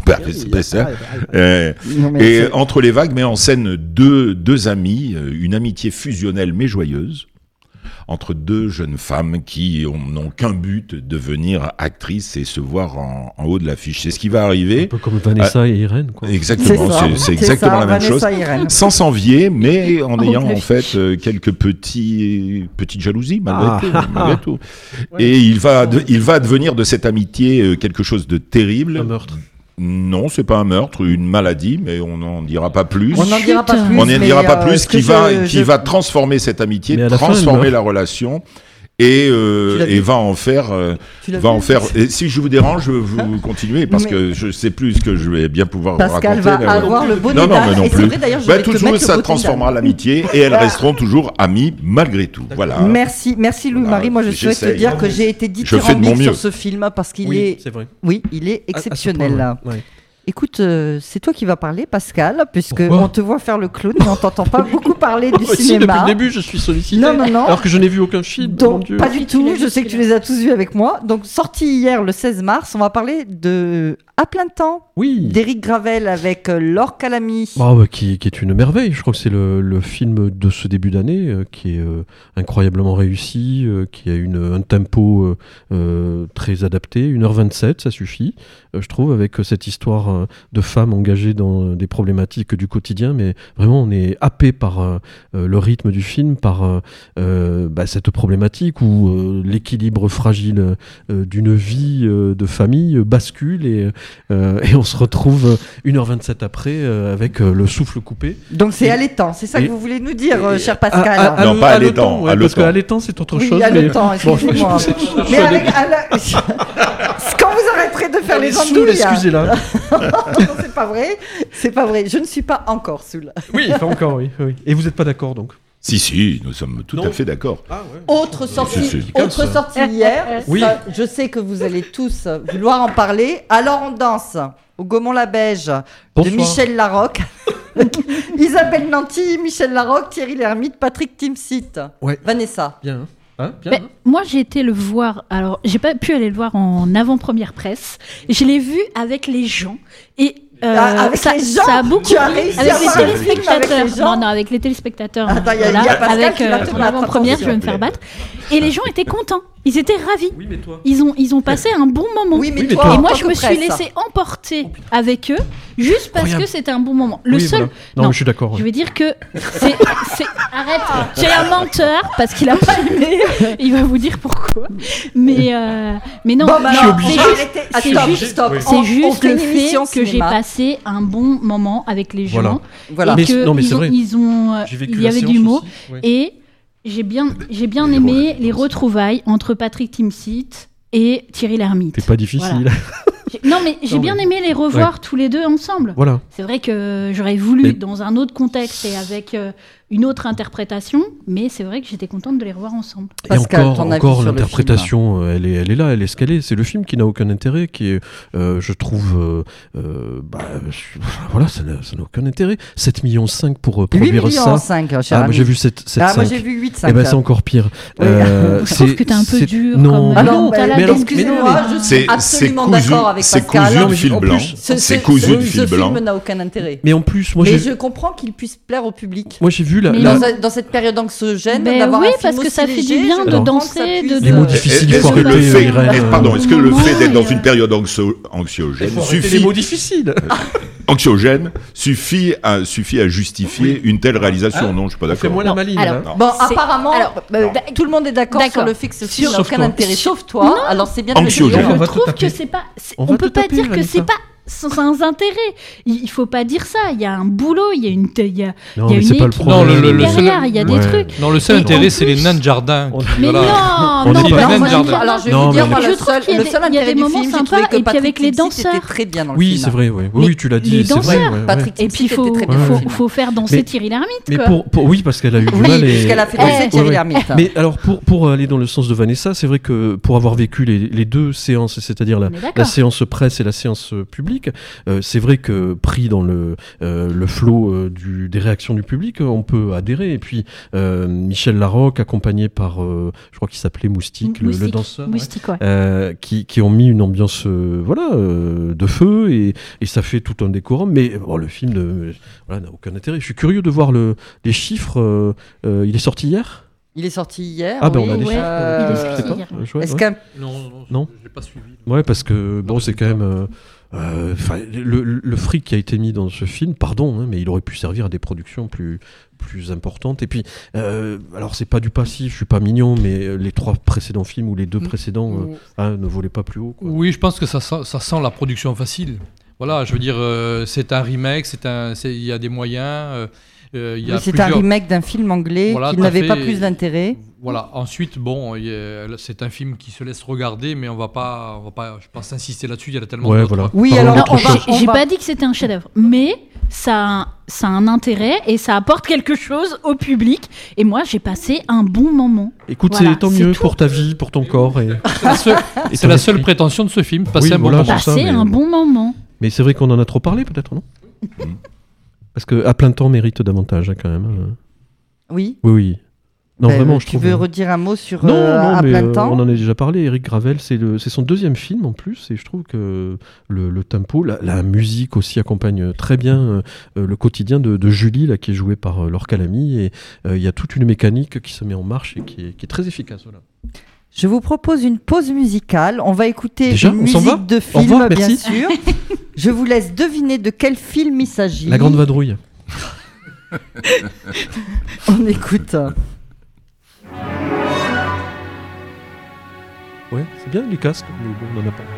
Et Entre les vagues met en scène deux amis, une amitié fusionnelle mais joyeuse, entre deux jeunes femmes qui n'ont qu'un but, devenir actrices et se voir en haut de l'affiche. C'est ce qui va arriver. Un peu comme Vanessa et Irène, quoi. Exactement, c'est exactement la même chose. Sans s'envier, mais en ayant en fait quelques petites jalousies, malgré tout. Ouais. Et il va devenir de cette amitié quelque chose de terrible. Un meurtre. Non, c'est pas un meurtre, une maladie, mais on n'en dira pas plus. On n'en dira pas plus. Qui va transformer cette amitié, transformer la relation. Et va en faire. Et si je vous dérange, vous continuez parce que je sais plus ce que je vais bien pouvoir Pascal raconter. Pascal va avoir le bonnet non, mais non et plus. c'est vrai, d'ailleurs, toujours ça transformera l'amitié et elles resteront toujours amies malgré tout. Voilà. Merci Louis-Marie. Moi, je souhaite te dire que j'ai été dithyrambique sur ce film parce qu'il est exceptionnel. Écoute, c'est toi qui vas parler, Pascal, puisque on te voit faire le clown, mais on t'entend pas beaucoup parler du cinéma. Depuis le début, je suis sollicité. Non. Alors que je n'ai vu aucun film. Donc, pas du tout. Je sais que tu les as tous vus avec moi. Donc, sorti hier, le 16 mars, on va parler de À plein temps. Oui. D'Éric Gravel avec Laure Calamy. Qui est une merveille. Je crois que c'est le film de ce début d'année qui est incroyablement réussi, qui a un tempo très adapté. 1h27, ça suffit, je trouve, avec cette histoire de femmes engagées dans des problématiques du quotidien, mais vraiment on est happé par le rythme du film, par cette problématique où l'équilibre fragile d'une vie de famille bascule et on se retrouve 1h27 après avec le souffle coupé. Donc c'est allaitant, c'est ça que vous voulez nous dire, cher Pascal? Non, pas allaitant. Parce que allaitant c'est autre chose. Allaitant, excusez-moi. Mais avec... Quand vous arrêterez de faire les andouilles... Excusez-la. Non, c'est pas vrai. Je ne suis pas encore saoul. Oui, pas encore, oui. Et vous n'êtes pas d'accord, donc? Si, nous sommes tout à fait d'accord. Ah, ouais. Autre sortie hier. Oui. Ça, je sais que vous allez tous vouloir en parler. Alors on danse au Gaumont-la-Beige de Michel Larocque. Isabelle Nanty, Michel Larocque, Thierry Lhermitte, Patrick Timsit. Ouais. Vanessa. Bien. Moi, j'ai été le voir. Alors, j'ai pas pu aller le voir en avant-première presse. Je l'ai vu avec les gens et avec les gens, ça a beaucoup tu as réussi avec à les voir le film avec les gens. Non, avec les téléspectateurs. Attends, il y a Pascal avec qui va te en avant-première, je vais me faire battre. Et les gens étaient contents. Ils étaient ravis. Oui, mais toi. Ils ont passé un bon moment. Oui, mais Oui, mais toi, toi- Et en moi, tant je que me suis presse. laissée emporter avec eux juste parce Incroyable. que c'était un bon moment. Le Oui, seul. voilà. Non, mais je suis d'accord. Je vais dire que c'est. Arrête, j'ai un menteur parce qu'il a pas aimé. Il va vous dire pourquoi. Mais non, Bon, bah non, alors, obligé. on va arrêter. Ah, c'est stop, juste- stop. Oui. c'est On juste fait le une fait émission que j'ai cinéma. passé un bon moment avec les gens. Voilà. Voilà. Et Mais que non, mais c'est ils ont, vrai. ils ont, J'ai vécu il y la avait séance du mot. aussi, ouais. Et j'ai bien aimé les retrouvailles entre Patrick Timsit et Thierry Lhermitte. C'est pas difficile. Non, mais j'ai Non, bien mais- aimé les revoir tous les deux ensemble. Voilà. C'est vrai que j'aurais voulu Mais- dans un autre contexte et avec une autre interprétation, mais c'est vrai que j'étais contente de les revoir ensemble. Et Pascal, encore, ton avis encore sur le l'interprétation, elle est là, elle est ce qu'elle est. C'est le film qui n'a aucun intérêt, qui est, je trouve, voilà, ça n'a aucun intérêt. 7,5 millions pour 8 produire millions ça. 5, cher Ah, moi ami. j'ai vu 7,5. Ah, moi j'ai vu 8,5. Eh ben c'est encore pire. Oui. Je trouve que t'es un peu dur. Non, comme- Ah non, t'as la mais alors- dent. excusez-moi, je suis absolument d'accord avec c'est Pascal. cousu Non, de mais fil en blanc. plus, C'est cousu de fil Ce blanc. film n'a aucun intérêt. mais en plus, moi Mais j'ai, je comprends qu'il puisse plaire au public. moi j'ai vu Mais Dans cette période anxiogène, Ben d'avoir oui, un film parce que aussi ça fait du léger, bien je de comprends danser, que ça puisse- de- les mots difficiles, il faut Est-ce que arrêter. le fait, Irène, pardon, est-ce que le moment, fait d'être dans et, une période anxiogène les mots difficiles. suffit à justifier une telle réalisation? Non, je suis pas d'accord. Fais-moi la maline. alors, hein. Non. Bon, C'est- apparemment, alors, tout le monde est d'accord sur d'accord. le fait que ce film n'a Sauf aucun toi. intérêt, sauf toi. Alors c'est bien de le Anxiogène. dire. On Je va te trouve taper. que c'est pas. On On va peut te pas taper, dire que Vanessa. c'est pas sans intérêt. Il faut pas dire ça. Il y a un boulot, il y a une, il y a Non, il y a mais une c'est pas le équipe problème. Non, le seul- derrière. Il y a des Ouais. trucs. Non, le seul Et intérêt, en c'est les plus- nains de jardin. On- qui- Mais voilà. non, On non, est pas- pas Non, dans mais- un- Alors je vais Non, vous dire, mais- moi, Je le trouve seul qu'il y a des- intérêt il y a des du moments film, j'ai sympas, trouvé que et puis avec Patrick les Timsit était danseurs. très bien dans le Oui, film. c'est vrai. Ouais. Mais Oui, tu l'as dit. les c'est vrai, danseurs, ouais, ouais. Patrick Et puis Timsit était très bien dans le film. faut faire danser Mais- Thierry Lhermitte. Mais quoi. oui, parce qu'elle a eu du Oui, mal. puisqu'elle a fait danser Eh, Thierry ouais. Lhermitte. Mais alors, pour aller dans le sens de Vanessa, c'est vrai que pour avoir vécu les deux séances, c'est-à-dire On est d'accord. la séance presse et la séance publique, c'est vrai que pris dans le flot des réactions du public, on peut adhérer. Et puis, Michel Larocque, accompagné par, je crois qu'il s'appelait Moustique, le danseur, Moustique, ouais. qui ont mis une ambiance de feu, et ça fait tout un décorum. Mais bon, le film n'a aucun intérêt. Je suis curieux de voir les chiffres. Il est sorti hier? Il est sorti hier. Ah ben oui. on a des ouais, chiffres. il est Je sais sorti pas. hier. Ouais, Est-ce ouais. qu'un Non. je l'ai pas suivi. Ouais, parce que bon, c'est quand même le fric qui a été mis dans ce film, pardon, hein, mais il aurait pu servir à des productions plus importantes. Et puis, alors c'est pas du passif, je suis pas mignon, mais les 3 précédents films ou les 2 précédents ne volaient pas plus haut, quoi. Oui, je pense que ça sent la production facile. Voilà, je veux dire, c'est un remake, il y a des moyens. Il y a c'est plusieurs- un remake d'un film anglais Voilà, qui tout à n'avait pas fait. plus d'intérêt. Voilà. Ensuite, bon, c'est un film qui se laisse regarder, mais on va pas, je pense, insister là-dessus. Il y en a tellement Ouais, d'autres. voilà. Oui, Parlons alors d'autre on chose. va- J'ai pas dit que c'était un chef-d'œuvre, mais ça a un intérêt et ça apporte quelque chose au public. Et moi, j'ai passé un bon moment. Écoute, Voilà, c'est tant c'est mieux tout. pour ta vie, pour ton corps. C'est la seule prétention de ce film, passer Oui, un bon voilà, moment. c'est ça, Passer mais- un bon moment. Mais c'est vrai qu'on en a trop parlé, peut-être, non? Parce que à plein temps mérite davantage, hein, quand même. Oui. Oui. Non, Ben, vraiment, je tu trouve. veux redire un mot sur Non, à mais plein temps on en a déjà parlé. Eric Gravel, c'est son 2e film en plus, et je trouve que le tempo, la musique aussi accompagne très bien le quotidien de Julie, là, qui est jouée par Laure Calamy, et il y a toute une mécanique qui se met en marche et qui est très efficace. Voilà. Je vous propose une pause musicale. On va écouter Déjà, une on s'en va musique de Au film, revoir, bien merci. sûr. Je vous laisse deviner de quel film il s'agit. La Grande Vadrouille. On écoute. Ouais, c'est bien les casques, mais bon, on n'en a pas.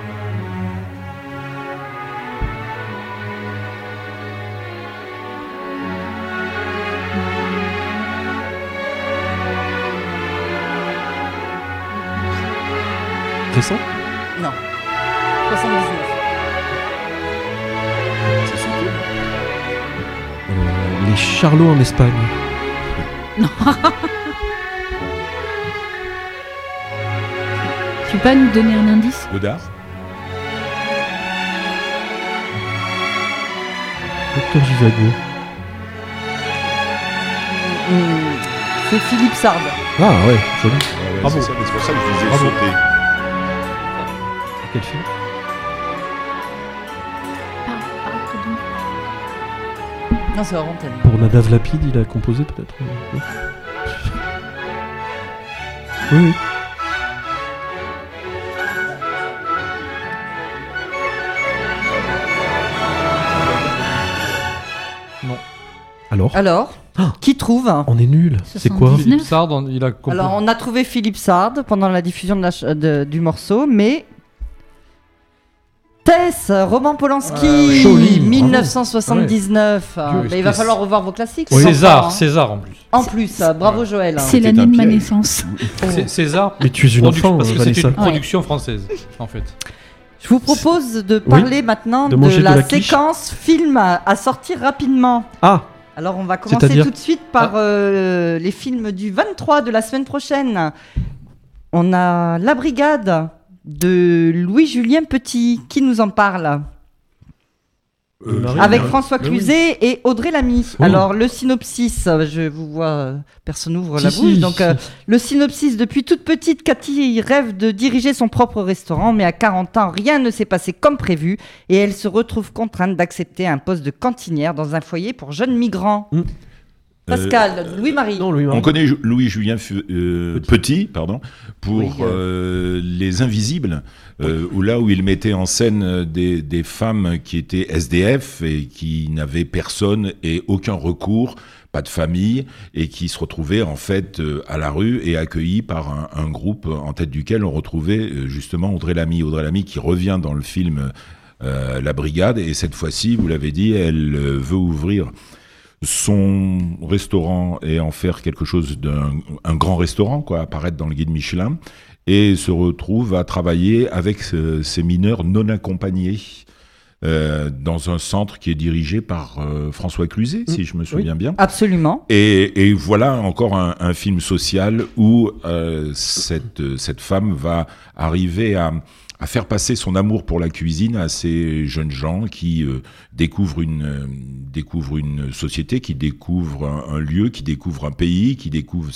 Récent? Non. 79. Les Charlots en Espagne. Tu peux pas nous donner un indice? Godard. Docteur Givago. C'est Philippe Sard. Ah ouais, joli. Bravo. C'est ça, mais c'est pour ça que je vous ai Bravo. sauté. Quel film? Non, c'est hors antenne. Pour Nadav Lapide, il a composé peut-être non. Oui, oui. Alors qui trouve? On est nuls. C'est quoi? Philippe Sard, Alors, on a trouvé Philippe Sard pendant la diffusion du morceau, mais... Tess, Roman Polanski, joli, 1979. Mais il va falloir revoir vos classiques. Oui. César en plus. En plus, bravo Joël. C'est l'année de ma naissance. César. Mais tu es une enfant, parce que c'est une production française, en fait. Je vous propose de parler maintenant de la séquence film à sortir rapidement. Alors on va commencer tout de suite par les films du 23 de la semaine prochaine. On a La Brigade de Louis-Julien Petit. Qui nous en parle? Avec François Cluzet et Audrey Lamy. Alors le synopsis, je vous vois, personne n'ouvre la bouche. Donc le synopsis: depuis toute petite, Cathy rêve de diriger son propre restaurant, mais à 40 ans, rien ne s'est passé comme prévu et elle se retrouve contrainte d'accepter un poste de cantinière dans un foyer pour jeunes migrants. Pascal, Louis-Marie. On connaît Louis-Julien Petit, pour Les Invisibles, où il mettait en scène des femmes qui étaient SDF et qui n'avaient personne et aucun recours, pas de famille, et qui se retrouvaient en fait à la rue et accueillis par un groupe en tête duquel on retrouvait justement Audrey Lamy qui revient dans le film La Brigade, et cette fois-ci, vous l'avez dit, elle veut ouvrir son restaurant et en faire quelque chose d'un grand restaurant, apparaître dans le guide Michelin, et se retrouve à travailler avec ces mineurs non accompagnés dans un centre qui est dirigé par François Cluzet, si je me souviens bien. Absolument. Et voilà encore un film social où cette femme va arriver à faire passer son amour pour la cuisine à ces jeunes gens qui découvrent une société, qui découvrent un lieu, qui découvrent un pays, qui découvrent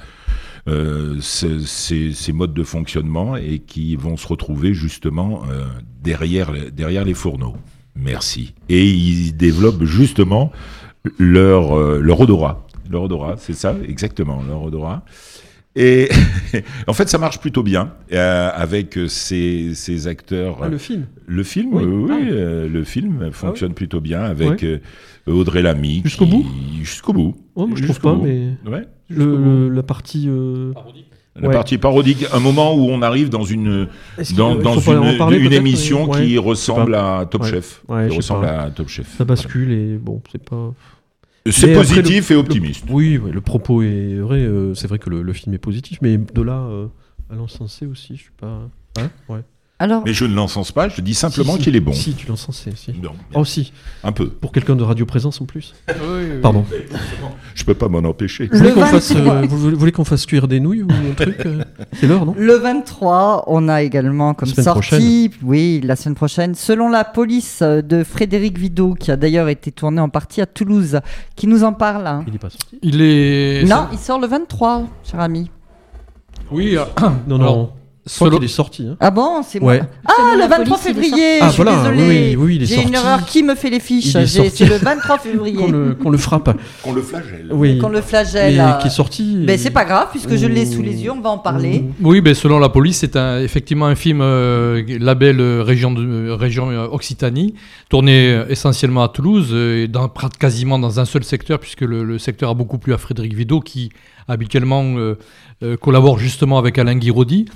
ses modes de fonctionnement et qui vont se retrouver justement derrière les fourneaux. Merci. Et ils développent justement leur odorat. Leur odorat, c'est ça, exactement, leur odorat. Et en fait, ça marche plutôt bien avec ces acteurs. Le film. Le film, oui. Le film fonctionne plutôt bien avec Audrey Lamy. Jusqu'au bout. Jusqu'au bout. Oh, moi, je trouve pas, mais la partie. La partie parodique, un moment où on arrive dans une émission qui ressemble à Top Chef. Ça bascule et bon, c'est pas. C'est positif et optimiste. Oui, le propos est vrai. C'est vrai que le film est positif, mais de là à l'encenser aussi, je suis pas. Mais je ne l'encense pas, je dis simplement qu'il est bon. Si, tu l'encenses, si. Non, si. Un peu. Pour quelqu'un de Radio Présence en plus. Oui. Pardon. Je peux pas m'en empêcher. Vous voulez qu'on fasse cuire des nouilles ou un truc C'est l'heure, non? Le 23, on a également comme sortie, la semaine prochaine, Selon la police de Frédéric Vidot, qui a d'ailleurs été tourné en partie à Toulouse. Qui nous en parle? Il n'est pas sorti. Non, il sort le 23, cher ami. Oui. Non. Je crois qu'il est sorti. Ah bon, c'est moi. Le 23 février. Je suis désolé. Oui, il est sorti. J'ai une erreur. Qui me fait les fiches? C'est le 23 février. Qu'on le frappe. Qu'on le flagelle. Oui. Qu'on le flagelle. Et qui est sorti. Mais c'est pas grave puisque je l'ai sous les yeux. On va en parler. Oui, Selon la police, c'est effectivement un film label région Occitanie, tourné essentiellement à Toulouse et quasiment dans un seul secteur, puisque le secteur a beaucoup plu à Frédéric Vidot qui habituellement collabore justement avec Alain Guiraudy.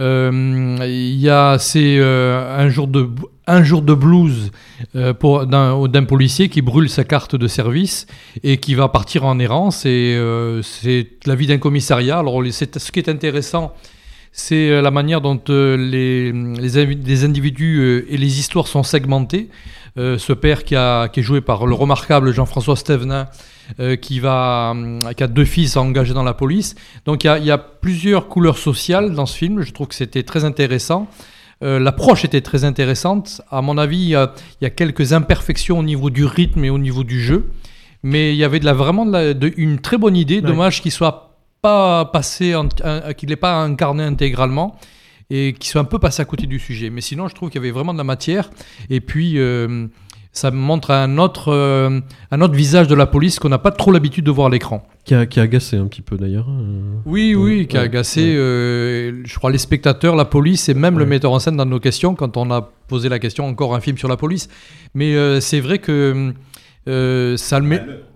C'est un jour de blues d'un policier qui brûle sa carte de service et qui va partir en errance. Et c'est la vie d'un commissariat. Alors ce qui est intéressant, c'est la manière dont les individus et les histoires sont segmentées. Ce père qui est joué par le remarquable Jean-François Stévenin, qui a 2 fils engagés dans la police. Donc il y a plusieurs couleurs sociales dans ce film. Je trouve que c'était très intéressant. L'approche était très intéressante. À mon avis, il y a quelques imperfections au niveau du rythme et au niveau du jeu. Mais il y avait vraiment une très bonne idée. Dommage qu'il soit pas passé, qu'il n'ait pas incarné intégralement et qu'il soit un peu passé à côté du sujet. Mais sinon, je trouve qu'il y avait vraiment de la matière. Et puis... ça montre un autre visage de la police qu'on n'a pas trop l'habitude de voir à l'écran. Qui a agacé un petit peu d'ailleurs. Qui a agacé, je crois, les spectateurs, la police et même le metteur en scène dans nos questions, quand on a posé la question, encore un film sur la police. Mais c'est vrai que ça le met...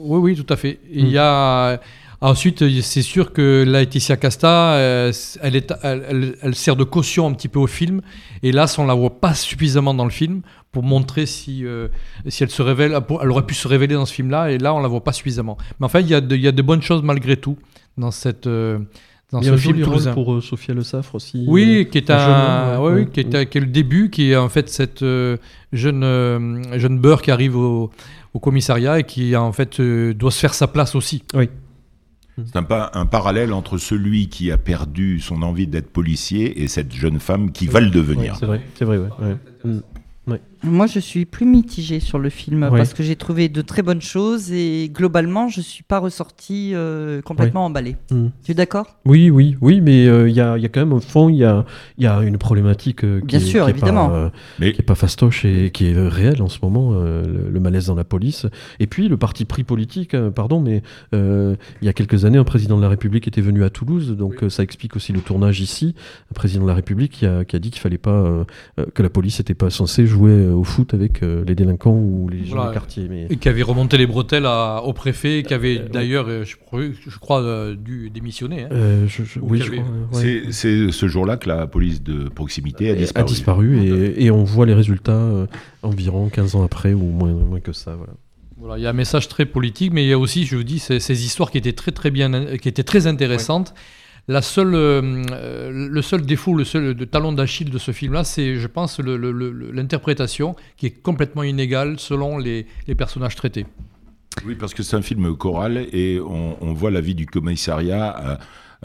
Oui, tout à fait. Il y a... Ensuite, c'est sûr que Laetitia Casta, elle sert de caution un petit peu au film. Et là, on la voit pas suffisamment dans le film pour montrer si elle se révèle. Elle aurait pu se révéler dans ce film-là, et là, on la voit pas suffisamment. Mais enfin, il y a de bonnes choses malgré tout dans cette. Dans ce film toulousain. Pour Sophia Le Saffre aussi. Oui, qui est qui est le début, qui est en fait cette jeune beurre qui arrive au commissariat et qui en fait doit se faire sa place aussi. Oui. C'est un parallèle entre celui qui a perdu son envie d'être policier et cette jeune femme qui va le devenir. Oui, c'est vrai, ouais. Ouais. Moi, je suis plus mitigée sur le film parce que j'ai trouvé de très bonnes choses et globalement, je suis pas ressortie complètement emballée. Tu es d'accord ? Oui, mais il y a quand même au fond, il y a une problématique qui est pas fastoche et qui est réelle en ce moment, le malaise dans la police. Et puis le parti pris politique, mais il y a quelques années, un président de la République était venu à Toulouse, donc ça explique aussi le tournage ici. Un président de la République qui a dit qu'il fallait pas que la police n'était pas censée jouer au foot avec les délinquants ou les gens du quartier. Et qui avait remonté les bretelles au préfet, qui avait d'ailleurs, je crois, dû démissionner. Je crois. C'est ce jour-là que la police de proximité a disparu. Et on voit les résultats environ 15 ans après, ou moins que ça. Voilà, il y a un message très politique, mais il y a aussi, je vous dis, ces histoires qui étaient qui étaient très intéressantes. Ouais. Le seul défaut, le seul talon d'Achille de ce film-là, c'est, je pense, l'interprétation qui est complètement inégale selon les personnages traités. Oui, parce que c'est un film choral et on voit la vie du commissariat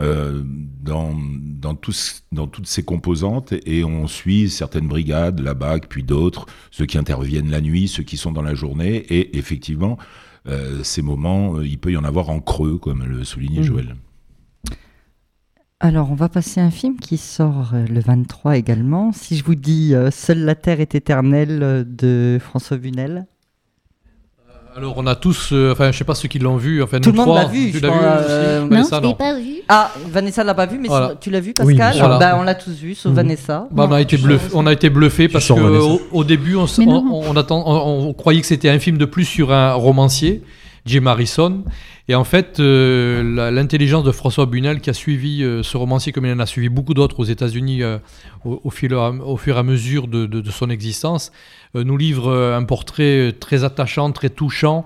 dans toutes ses composantes, et on suit certaines brigades, la BAC, puis d'autres, ceux qui interviennent la nuit, ceux qui sont dans la journée, et effectivement, ces moments, il peut y en avoir en creux, comme le soulignait Joël. Alors, on va passer à un film qui sort le 23 également. Si je vous dis « Seule la terre est éternelle » de François Bunel. Alors, on a tous, je ne sais pas ceux qui l'ont vu. Enfin, tout le monde l'a vu. Non, je ne l'ai pas vu. Ah, Vanessa ne l'a pas vu, mais voilà. Tu l'as vu, Pascal ? Oui, voilà. On l'a tous vu, sauf Vanessa. On a été bluffés parce qu'au début, on croyait que c'était un film de plus sur un romancier, Jim Harrison. Et en fait, l'intelligence de François Bunel, qui a suivi ce romancier comme il en a suivi beaucoup d'autres aux États-Unis au fur et à mesure de son existence, nous livre un portrait très attachant, très touchant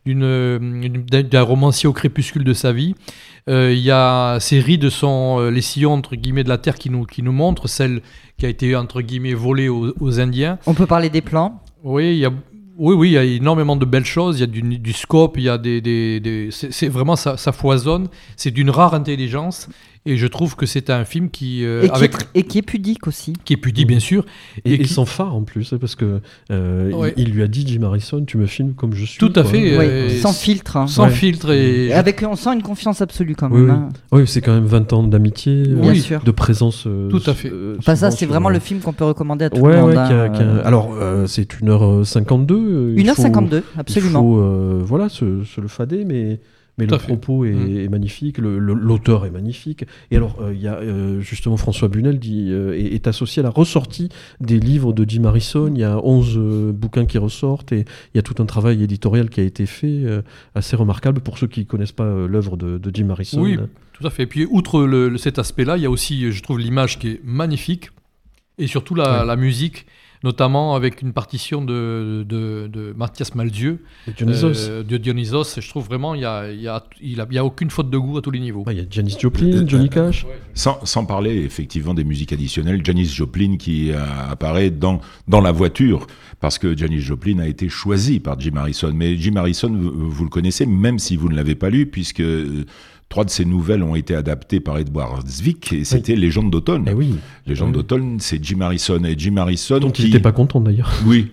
d'un romancier au crépuscule de sa vie. Il y a ces rides sont les sillons entre guillemets de la terre qui nous montrent celle qui a été entre guillemets volée aux Indiens. On peut parler des plans. Oui, il y a énormément de belles choses. Il y a du scope, il y a c'est vraiment ça foisonne. C'est d'une rare intelligence. Et je trouve que c'est un film qui qui est pudique aussi. Qui est pudique, bien sûr. Et sans phare en plus, parce que il lui a dit, Jim Harrison, tu me filmes comme je suis. Tout à fait. Sans filtre. Hein. Sans filtre. Et on sent une confiance absolue quand même. Oui, c'est quand même 20 ans d'amitié, de présence. Tout à fait. Ça, c'est vraiment le film qu'on peut recommander à tout le monde. Alors, c'est 1h52. 1h52, absolument. Il faut se le fader, mais le propos est magnifique, l'auteur est magnifique. Et alors, il y a justement François Bunel est associé à la ressortie des livres de Jim Harrison. Il y a 11 bouquins qui ressortent et il y a tout un travail éditorial qui a été fait assez remarquable pour ceux qui ne connaissent pas l'œuvre de Jim Harrison. Oui, tout à fait. Et puis, outre cet aspect-là, il y a aussi, je trouve, l'image qui est magnifique et surtout la musique, notamment avec une partition de Mathias Malzieu, de Dionysos. Je trouve vraiment il y a aucune faute de goût à tous les niveaux. Il y a Janis Joplin, Johnny Cash. Sans parler effectivement des musiques additionnelles, Janis Joplin qui apparaît dans la voiture, parce que Janis Joplin a été choisie par Jim Harrison. Mais Jim Harrison, vous le connaissez, même si vous ne l'avez pas lu, puisque 3 de ses nouvelles ont été adaptées par Edward Zwick, et c'était Légende d'automne. Légende d'automne, c'est Jim Harrison. Et Jim Harrison dont il n'était pas content d'ailleurs. Oui,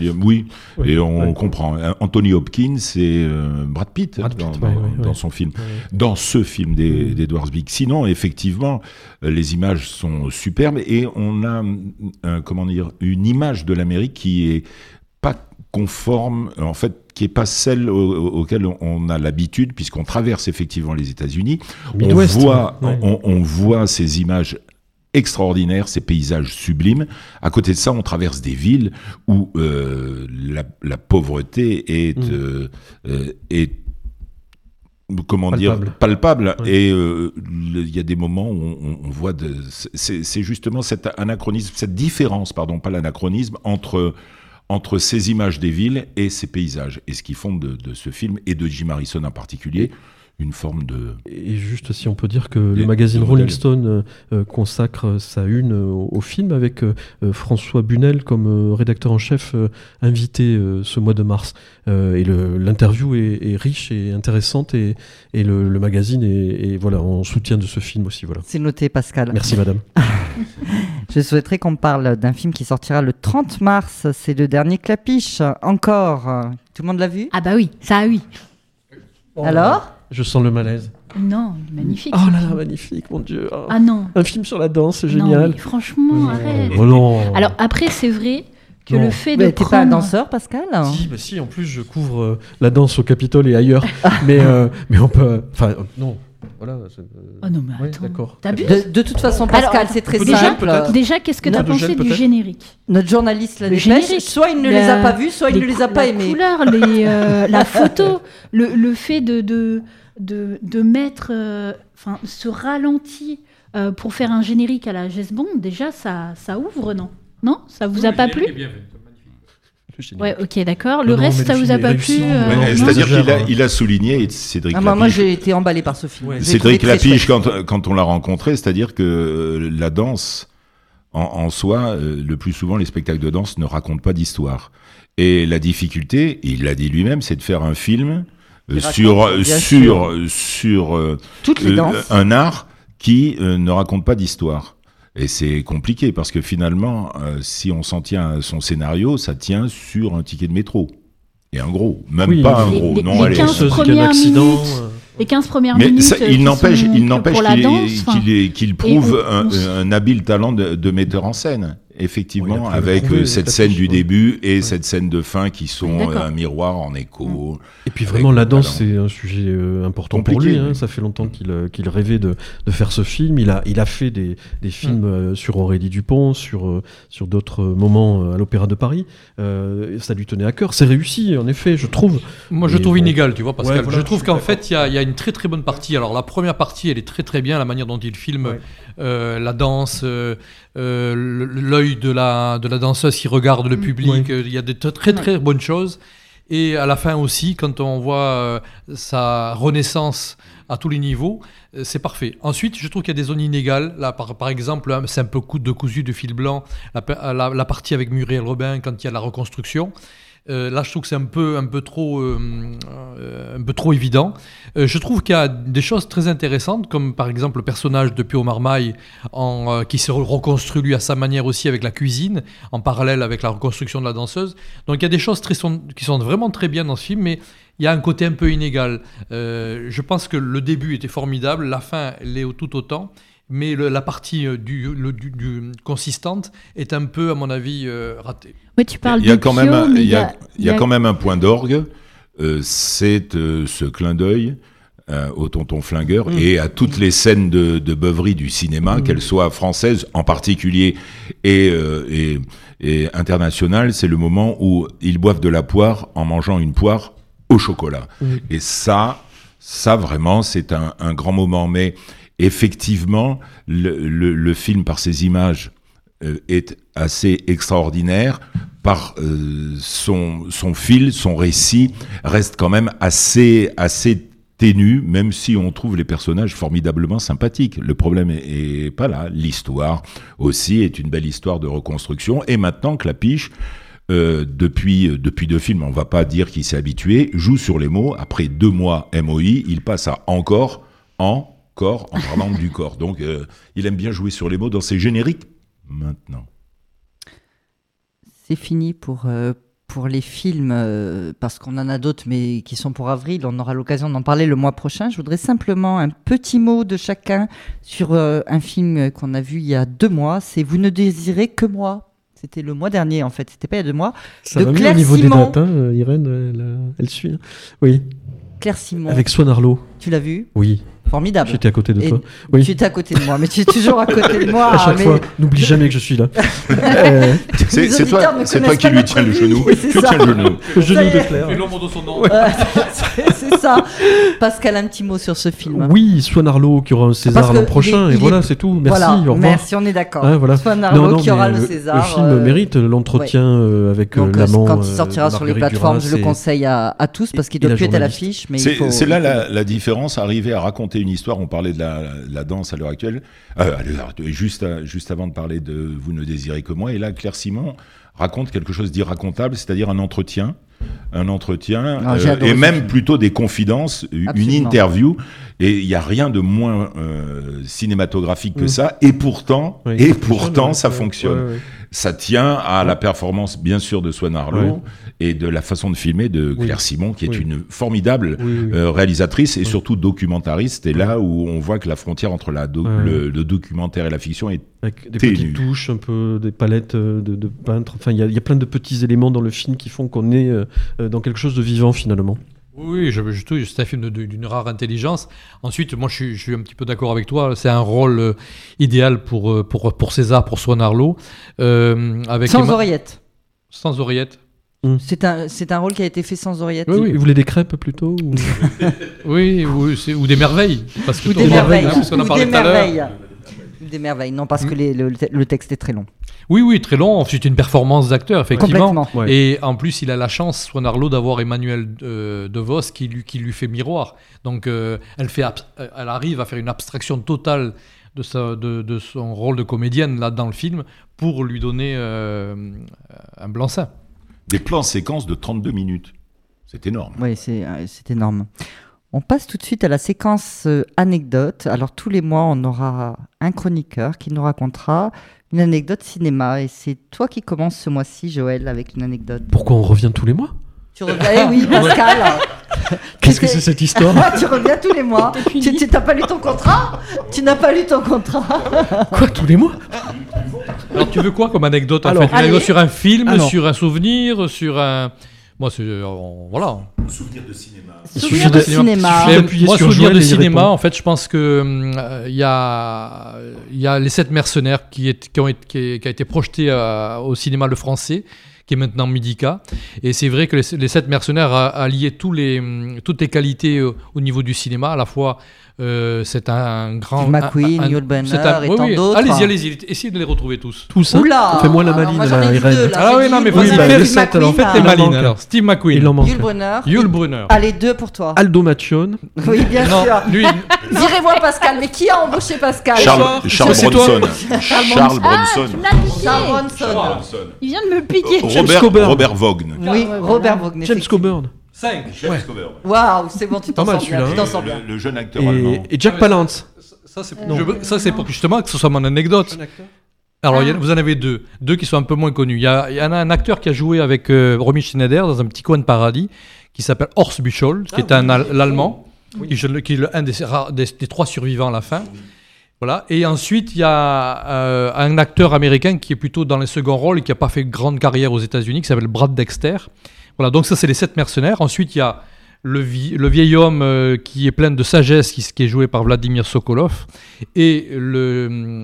et on comprend. Anthony Hopkins et Brad Pitt dans son film. Dans ce film d'Edward Zwick. Sinon, effectivement, les images sont superbes, et on a une image de l'Amérique qui est pas conforme, en fait, qui n'est pas celle auquel on a l'habitude, puisqu'on traverse effectivement les États-Unis. On voit ces images extraordinaires, ces paysages sublimes. À côté de ça, on traverse des villes où la pauvreté est palpable. Ouais. Et il y a des moments où on voit c'est justement cet anachronisme, cette différence, pardon, pas l'anachronisme, entre ces images des villes et ces paysages, et ce qui font de ce film, et de Jim Harrison en particulier, une forme de... Et juste si on peut dire que le magazine Rolling Stone consacre sa une au film, avec François Bunel comme rédacteur en chef invité ce mois de mars. Et l'interview est riche et intéressante, et le magazine est voilà, en soutien de ce film aussi. Voilà. C'est noté, Pascal. Merci madame. Je souhaiterais qu'on parle d'un film qui sortira le 30 mars, c'est le dernier Clapiche. Encore, tout le monde l'a vu ? Ah bah oui, ça oui. Alors ? Je sens le malaise. Non, magnifique. Oh là là, magnifique, mon Dieu. Oh. Ah non. Un film sur la danse, c'est Non, génial. mais franchement, arrête. Oh non. Alors après, c'est vrai que Non. le fait Mais de t'es prendre... pas un danseur, Pascal ? Si, en plus je couvre la danse au Capitole et ailleurs. mais on peut... Enfin, non. Voilà. Oh non, mais Ouais, attends. d'accord. T'abuses ? De toute façon, Pascal, Alors, c'est très un peu de gel, simple. peut-être Déjà, qu'est-ce que Un t'as peu de pensé gel, du peut-être générique ? Notre journaliste la Le dépêche, générique. soit il ne les a pas vus, soit il ne les a pas aimés. La couleur, la photo, le fait de mettre ce ralenti pour faire un générique à la James Bond, déjà ça ouvre, non ? Non ? Ça vous a pas plu ? Ouais, ok, d'accord. Le Non, reste, mais ça le vous film a est pas réussi. plu Ouais, non C'est-à-dire Gérard. qu'il a souligné, et Cédric Moi, Lapiche, j'ai été emballé par ce film. Ouais. J'ai Cédric trouvé très Lapiche, chouette. quand on l'a rencontré, c'est-à-dire que la danse, en soi, le plus souvent, les spectacles de danse ne racontent pas d'histoire. Et la difficulté, il l'a dit lui-même, c'est de faire un film sur Toutes les danses. un art qui ne raconte pas d'histoire. Et c'est compliqué, parce que finalement, si on s'en tient à son scénario, ça tient sur un ticket de métro. Et un gros, même Oui, pas un les- gros. les- Non, les allez, 15 Qui a un premières accident, minutes. Les 15 premières mais minutes ça, il qui n'empêche sont que pour la danse, qu'il prouve on s- un habile talent de metteur en scène, effectivement, Oui, après, avec prouvé, cette la scène fiche, du ouais. début et Ouais. cette scène de fin qui sont D'accord. un miroir en écho. Et puis Avec vraiment, la le danse, talent. c'est un sujet important pour Compliqué, lui. Hein. oui. Ça fait longtemps qu'il rêvait de faire ce film. Il a fait des films sur Aurélie Dupont, sur d'autres moments à l'Opéra de Paris. Ça lui tenait à cœur. C'est réussi, en effet, je trouve. Moi, je Et trouve bon. inégal, tu vois, Pascal. Ouais, voilà, je trouve je suis qu'en d'accord. fait, il y a une très très bonne partie. Alors, la première partie, elle est très très bien, la manière dont il filme Ouais. la danse, l'œil de la danseuse qui regarde le public. Il y a de très très bonnes choses. Et à la fin aussi, quand on voit sa renaissance à tous les niveaux, c'est parfait. Ensuite, je trouve qu'il y a des zones inégales. Là, par exemple, hein, c'est un peu cousu de fil blanc, la partie avec Muriel Robin quand il y a la reconstruction. Là, je trouve que c'est un peu trop évident. Je trouve qu'il y a des choses très intéressantes, comme par exemple le personnage de Pio Marmaille, qui se reconstruit lui à sa manière aussi avec la cuisine, en parallèle avec la reconstruction de la danseuse. Donc il y a des choses qui sont vraiment très bien dans ce film, mais il y a un côté un peu inégal. Je pense que le début était formidable, la fin l'est tout autant. Mais la partie consistante est un peu, à mon avis, ratée. Oui, tu parles Il y a de quand Pio, même, mais il y a quand même un point d'orgue. C'est ce clin d'œil au tonton flingueur et à toutes les scènes de beuverie du cinéma, qu'elles soient françaises en particulier et internationales. C'est le moment où ils boivent de la poire en mangeant une poire au chocolat. Et ça vraiment, c'est un grand moment. Mais effectivement, le film, par ses images, est assez extraordinaire. Par son fil, son récit reste quand même assez ténu, même si on trouve les personnages formidablement sympathiques. Le problème est pas là. L'histoire aussi est une belle histoire de reconstruction. Et maintenant, Clapiche, depuis 2 films, on va pas dire qu'il s'est habitué, joue sur les mots. Après 2 mois MOI, il passe à encore en parlant du corps. Donc, il aime bien jouer sur les mots dans ses génériques maintenant. C'est fini pour les films, parce qu'on en a d'autres, mais qui sont pour avril. On aura l'occasion d'en parler le mois prochain. Je voudrais simplement un petit mot de chacun sur un film qu'on a vu il y a 2 mois. C'est « Vous ne désirez que moi ». C'était le mois dernier, en fait. C'était pas il y a 2 mois. Ça de va mieux Claire au niveau Simon. des dates, Irène, elle suit. Hein. Oui. Claire Simon. Avec Swan Arlo. Tu l'as vu ? Oui. Formidable. J'étais à côté de toi. Oui. Tu étais à côté de moi, mais tu es toujours à côté de moi. À chaque fois, n'oublie jamais que je suis là. C'est toi qui lui tiens le genou. Tu tiens le genou. Le genou de Claire. Et l'ombre de son nom. C'est ça. Pascal, un petit mot sur ce film. Oui, Swan Arlo qui aura un César l'an prochain. Et voilà, c'est tout. Merci. Voilà, au revoir. merci, on est d'accord. Voilà. Swan Arlo qui aura le César. Le film mérite l'entretien avec l'amant. Quand il sortira sur les plateformes, je le conseille à tous parce qu'il doit plus être à l'affiche. C'est là la différence, arriver à raconter une histoire. On parlait de la danse à l'heure actuelle, juste avant de parler de Vous ne désirez que moi, et là Claire Simon raconte quelque chose d'irracontable, c'est-à-dire un entretien, et même plutôt des confidences, une interview, et il n'y a rien de moins cinématographique que ça, et pourtant ça fonctionne. Ça tient à la performance, bien sûr, de Swan Arlo et de la façon de filmer de Claire Simon, qui est une formidable réalisatrice et surtout documentariste. Et là où on voit que la frontière entre le documentaire et la fiction est avec des petites touches, un peu des palettes de peintre. Enfin, il y a plein de petits éléments dans le film qui font qu'on est dans quelque chose de vivant finalement. Oui, c'est un film d'une rare intelligence. Ensuite, moi, je suis un petit peu d'accord avec toi. C'est un rôle idéal pour César, pour Swan Arlo. Sans oreillette. Sans oreillette. C'est un rôle qui a été fait sans oreillette. Oui. Vous voulez des crêpes plutôt ou... Oui, ou des merveilles. Parce que ou des merveilles. Parce qu'on en parlait tout à l'heure. Des merveilles, non, parce que le texte est très long. Oui, très long. C'est une performance d'acteur, effectivement. Complètement. Et en plus, il a la chance, Swan Arlo, d'avoir Emmanuel De Vos qui lui fait miroir. Donc, elle arrive à faire une abstraction totale de son rôle de comédienne là dans le film pour lui donner un blanc-seing. Des plans séquences de 32 minutes. C'est énorme. Oui, c'est énorme. On passe tout de suite à la séquence anecdote. Alors tous les mois, on aura un chroniqueur qui nous racontera une anecdote cinéma. Et c'est toi qui commences ce mois-ci, Joël, avec une anecdote. Pourquoi on revient tous les mois ? Tu reviens, oui, Pascal. Qu'est-ce que c'est cette histoire ? Tu reviens tous les mois. Tu n'as pas lu ton contrat ? Tu n'as pas lu ton contrat ? Quoi, tous les mois ? Alors tu veux quoi comme anecdote en fait ? Une anecdote sur un film, sur un souvenir, sur un... Moi, c'est... voilà. Souvenir de cinéma. Souvenir de cinéma. Moi, souvenir de cinéma, en fait, je pense que il y a Les 7 mercenaires qui a été projeté au cinéma Le Français, qui est maintenant Midica. Et c'est vrai que les 7 mercenaires a lié toutes les qualités au niveau du cinéma, à la fois... c'est un grand... Steve McQueen, Yul Brynner et tant d'autres. Allez-y, essayez de les retrouver tous. Tous, hein. Oula, fais-moi la maline, Irène. Oui, non, mais vas-y, faites les malines. Alors, Steve McQueen. Yul Brynner. Allez, 2 pour toi. Aldo Macione. Oui, bien sûr. Lui... Direz-moi Pascal, mais qui a embauché Pascal ? Charles Bronson. Charles Bronson. Il vient de me piquer. Robert Vaughn. Oui, Robert Vaughn. James Coburn. 5. Waouh, c'est bon, tu t'en sors bien. Le jeune acteur allemand. Et Jack Palance. Ça, c'est pour justement que ce soit mon anecdote. Alors, vous en avez deux qui sont un peu moins connus. Il y en a un acteur qui a joué avec Romy Schneider dans Un petit coin de paradis, qui s'appelle Horst Buchholz, qui est l'Allemand, qui est un des 3 survivants à la fin. Voilà. Et ensuite, il y a un acteur américain qui est plutôt dans les seconds rôles et qui n'a pas fait grande carrière aux États-Unis, qui s'appelle Brad Dexter. Voilà, donc ça, c'est les 7 mercenaires. Ensuite, il y a le vieil homme qui est plein de sagesse, qui est joué par Vladimir Sokolov, et le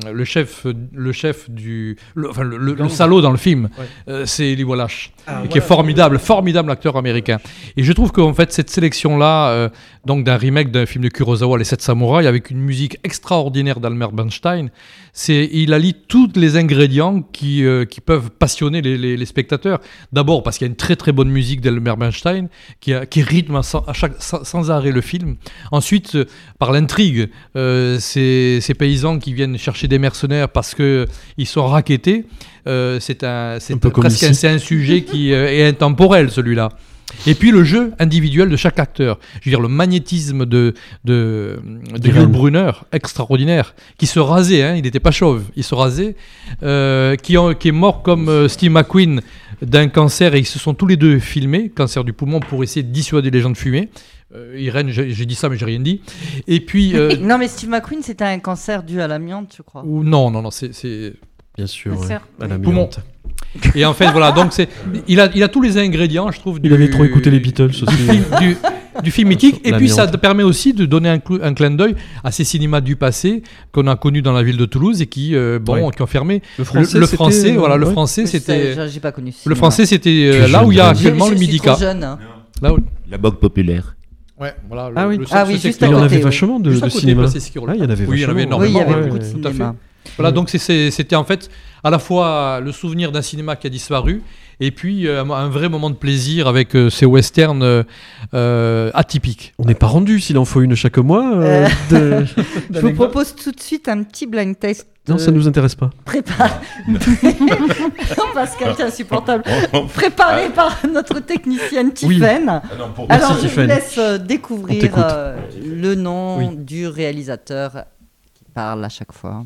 salaud dans le film, c'est Eli Wallach, qui est formidable acteur américain. Et je trouve qu'en fait, cette sélection-là, donc d'un remake d'un film de Kurosawa, Les 7 samouraïs, avec une musique extraordinaire d'Elmer Bernstein, il allie tous les ingrédients qui peuvent passionner les spectateurs. D'abord parce qu'il y a une très très bonne musique d'Elmer Bernstein qui rythme sans arrêt le film. Ensuite, par l'intrigue, ces paysans qui viennent chercher des mercenaires parce qu'ils sont rackettés, c'est un sujet qui est intemporel, celui-là. Et puis le jeu individuel de chaque acteur. Je veux dire, le magnétisme de Yul Brynner, extraordinaire, qui se rasait, il n'était pas chauve, il se rasait, qui est mort comme Steve McQueen d'un cancer, et ils se sont tous les deux filmés, cancer du poumon, pour essayer de dissuader les gens de fumer. Irène, j'ai dit ça, mais j'ai rien dit. Et puis... Non, mais Steve McQueen, c'était un cancer dû à l'amiante, je crois. Non, c'est... Bien sûr, à l'amiante. Et en fait, voilà, donc il a tous les ingrédients, je trouve. Il avait trop écouté les Beatles aussi. du film mythique. Et puis ça te permet aussi de donner un clin d'œil à ces cinémas du passé qu'on a connus dans la ville de Toulouse et qui ont fermé. Le français, c'était. J'ai pas connu. Le français, c'était là où il y a actuellement le Midika. La Bogue populaire. Ouais, voilà. Juste il y en avait vachement de cinéma. Il y en avait énormément. Oui, il y avait beaucoup de cinéma. Voilà, donc c'était en fait à la fois le souvenir d'un cinéma qui a disparu et puis un vrai moment de plaisir avec ces westerns atypiques. On n'est pas rendu s'il en faut une chaque mois. Je vous propose tout de suite un petit blind test. Non, ça ne nous intéresse pas. Non, Pascal, c'est insupportable. Préparé par notre technicienne Tiffaine. Alors, je vous laisse découvrir le nom du réalisateur qui parle à chaque fois.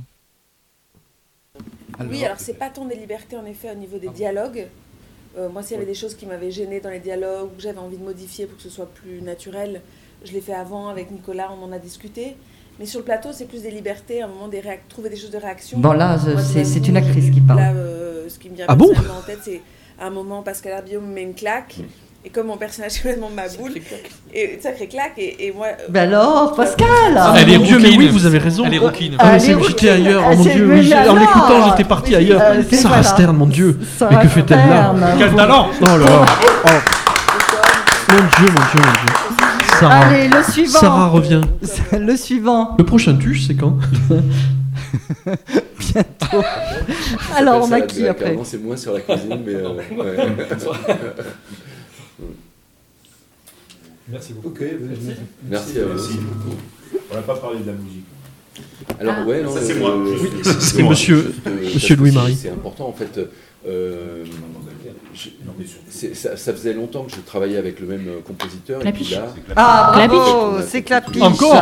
Oui, alors c'est pas tant des libertés en effet au niveau des dialogues. Moi, s'il y avait des choses qui m'avaient gêné dans les dialogues, que j'avais envie de modifier pour que ce soit plus naturel, je l'ai fait avant avec Nicolas, on en a discuté. Mais sur le plateau, c'est plus des libertés, à un moment, trouver des choses de réaction. Bon, là, c'est une actrice qui parle. Là, ce qui me vient en tête, c'est à un moment, Pascal Arbillot me met une claque. Et comme mon personnage est complètement ma boule, et sacré claque, et moi. Alors, Pascal Elle est rouquine. Mais oui, vous avez raison. Elle est rouquine. J'étais ailleurs, mon Dieu. En l'écoutant, j'étais parti ailleurs. Sarah Stern, mon Dieu. Mais que fait-elle là? Quel talent! Oh là là. Mon Dieu. Sarah. Allez, le suivant. Sarah revient. Le suivant. Le prochain tuche, c'est quand? Bientôt. Alors, on a qui après? C'est moins sur la cuisine, mais. Merci beaucoup. Ok, merci à vous. On n'a pas parlé de la musique. Alors, ça c'est moi. C'est monsieur Louis-Marie. C'est important en fait. Ça faisait longtemps que je travaillais avec le même compositeur. Clapiche. Et puis là, bravo, c'est Clapiche. Encore.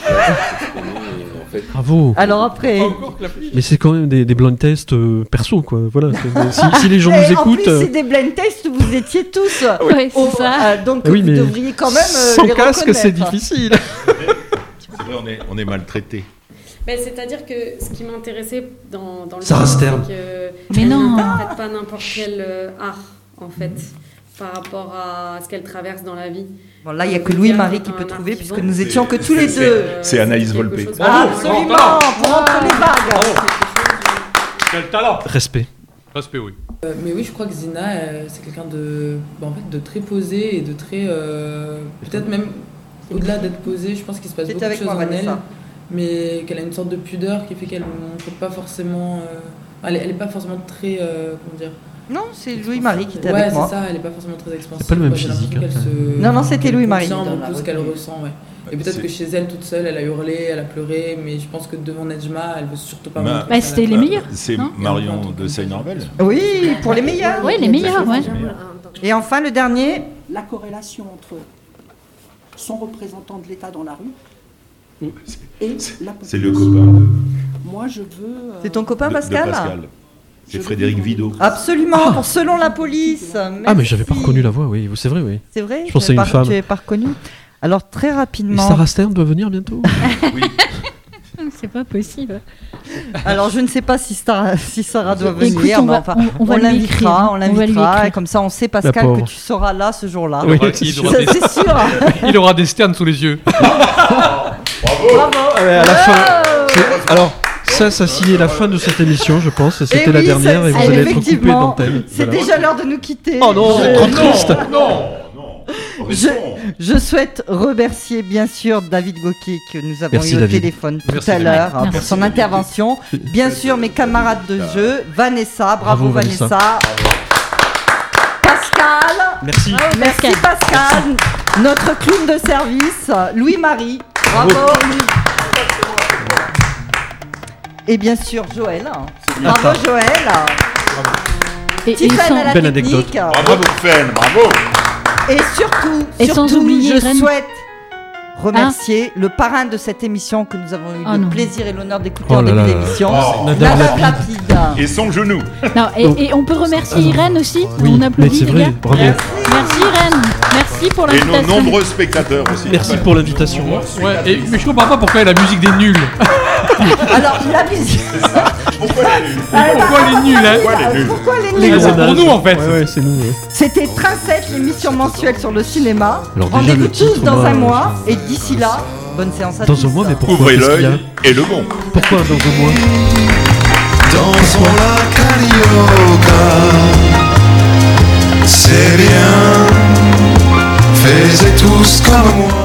Bravo. Alors après. Mais c'est quand même des blind tests perso, quoi. Voilà. Si les gens nous écoutent. En plus, c'est des blind tests où vous étiez tous. Oui, c'est ça. Donc vous devriez quand même. Sans casque, c'est difficile. C'est vrai, on est maltraité. C'est-à-dire que ce qui m'intéressait dans le Sarah Stern. c'est qu'elle ne traite pas n'importe quel art, en fait, par rapport à ce qu'elle traverse dans la vie. Bon, là, il n'y a que Louis-Marie qui peut trouver, puisque nous étions que tous les deux. C'est Anaïs Volpe. Absolument, pour entre les vagues. Quel talent! Respect, oui. Mais oui, je crois que Zina, c'est quelqu'un de très posé et de très... peut-être même, au-delà d'être posé, je pense qu'il se passe beaucoup de choses en elle. Mais qu'elle a une sorte de pudeur qui fait qu'elle ne montre pas forcément... elle n'est pas forcément très... comment dire? Non, c'est Louis-Marie qui était avec moi. Ouais, c'est ça, elle n'est pas forcément très expansive. C'est pas le même physique. Non, c'était Louis-Marie. Elle ressent plus ce qu'elle ressent, ouais. Et peut-être que chez elle, toute seule, elle a hurlé, elle a pleuré, mais je pense que devant Nejma, elle veut surtout pas montrer. C'était les meilleurs. C'est Marion de Seine-Norvel. Oui, pour les meilleurs. Oui, les meilleurs, ouais. Et enfin, le dernier. La corrélation entre son représentant de l'État dans la rue et la population. C'est le copain. Moi, je veux... C'est ton copain, Pascal? C'est Frédéric Vidot. Absolument, pour Selon la police. Merci. Ah, mais j'avais pas reconnu la voix, oui, c'est vrai, oui. C'est vrai? Je pensais à une femme. Tu n'avais pas reconnu? Alors, très rapidement... Et Sarah Stern doit venir bientôt? Oui. C'est pas possible. Alors, je ne sais pas si Sarah doit venir. Écoute, on l'invitera. Et comme ça, on sait, Pascal, que tu seras là ce jour-là. Oui, c'est sûr. Il aura des sternes sous les yeux. Bravo. À la fin. Alors... Ça signait la fin de cette émission, je pense. C'était la dernière et vous allez être coupé d'antenne. C'est déjà l'heure de nous quitter. Oh non, c'est trop triste. Non. Je souhaite remercier bien sûr David Gauquier que nous avons eu au téléphone tout à l'heure pour son intervention. Bien sûr mes camarades de jeu, Vanessa, bravo Vanessa. Pascal. Merci. Merci Pascal. Notre clown de service, Louis-Marie. Bravo. Et bien sûr Joël. Bravo Joël. Tiffaine à la belle technique. anecdote. Bravo Tiffaine, bravo. Et surtout, sans oublier je souhaite remercier le parrain de cette émission que nous avons eu le plaisir et l'honneur d'écouter en début d'émission, Nadab Lapide. Et son genou. Non, et on peut remercier Irène aussi. Oui, on applaudit c'est vrai, bravo. Merci Irène. Merci pour l'invitation. Et nos nombreux spectateurs aussi. Merci pour l'invitation. Ouais, mais je comprends pas pourquoi il y a la musique des nuls. Alors, la vision. Pourquoi elle est nulle, hein? Pourquoi elle est nulle? C'est pour nous, en fait. Ouais, c'est nous. Ouais. C'était Trincette, l'émission mensuelle sur le cinéma. Alors, déjà, rendez-vous le titre, tous dans un mois. Et d'ici là, bonne séance à tous. Dans un mois, mais pourquoi? Ouvrez l'œil et le bon. Pourquoi dans un mois? Dansons la carioca, c'est bien, faites tous comme moi.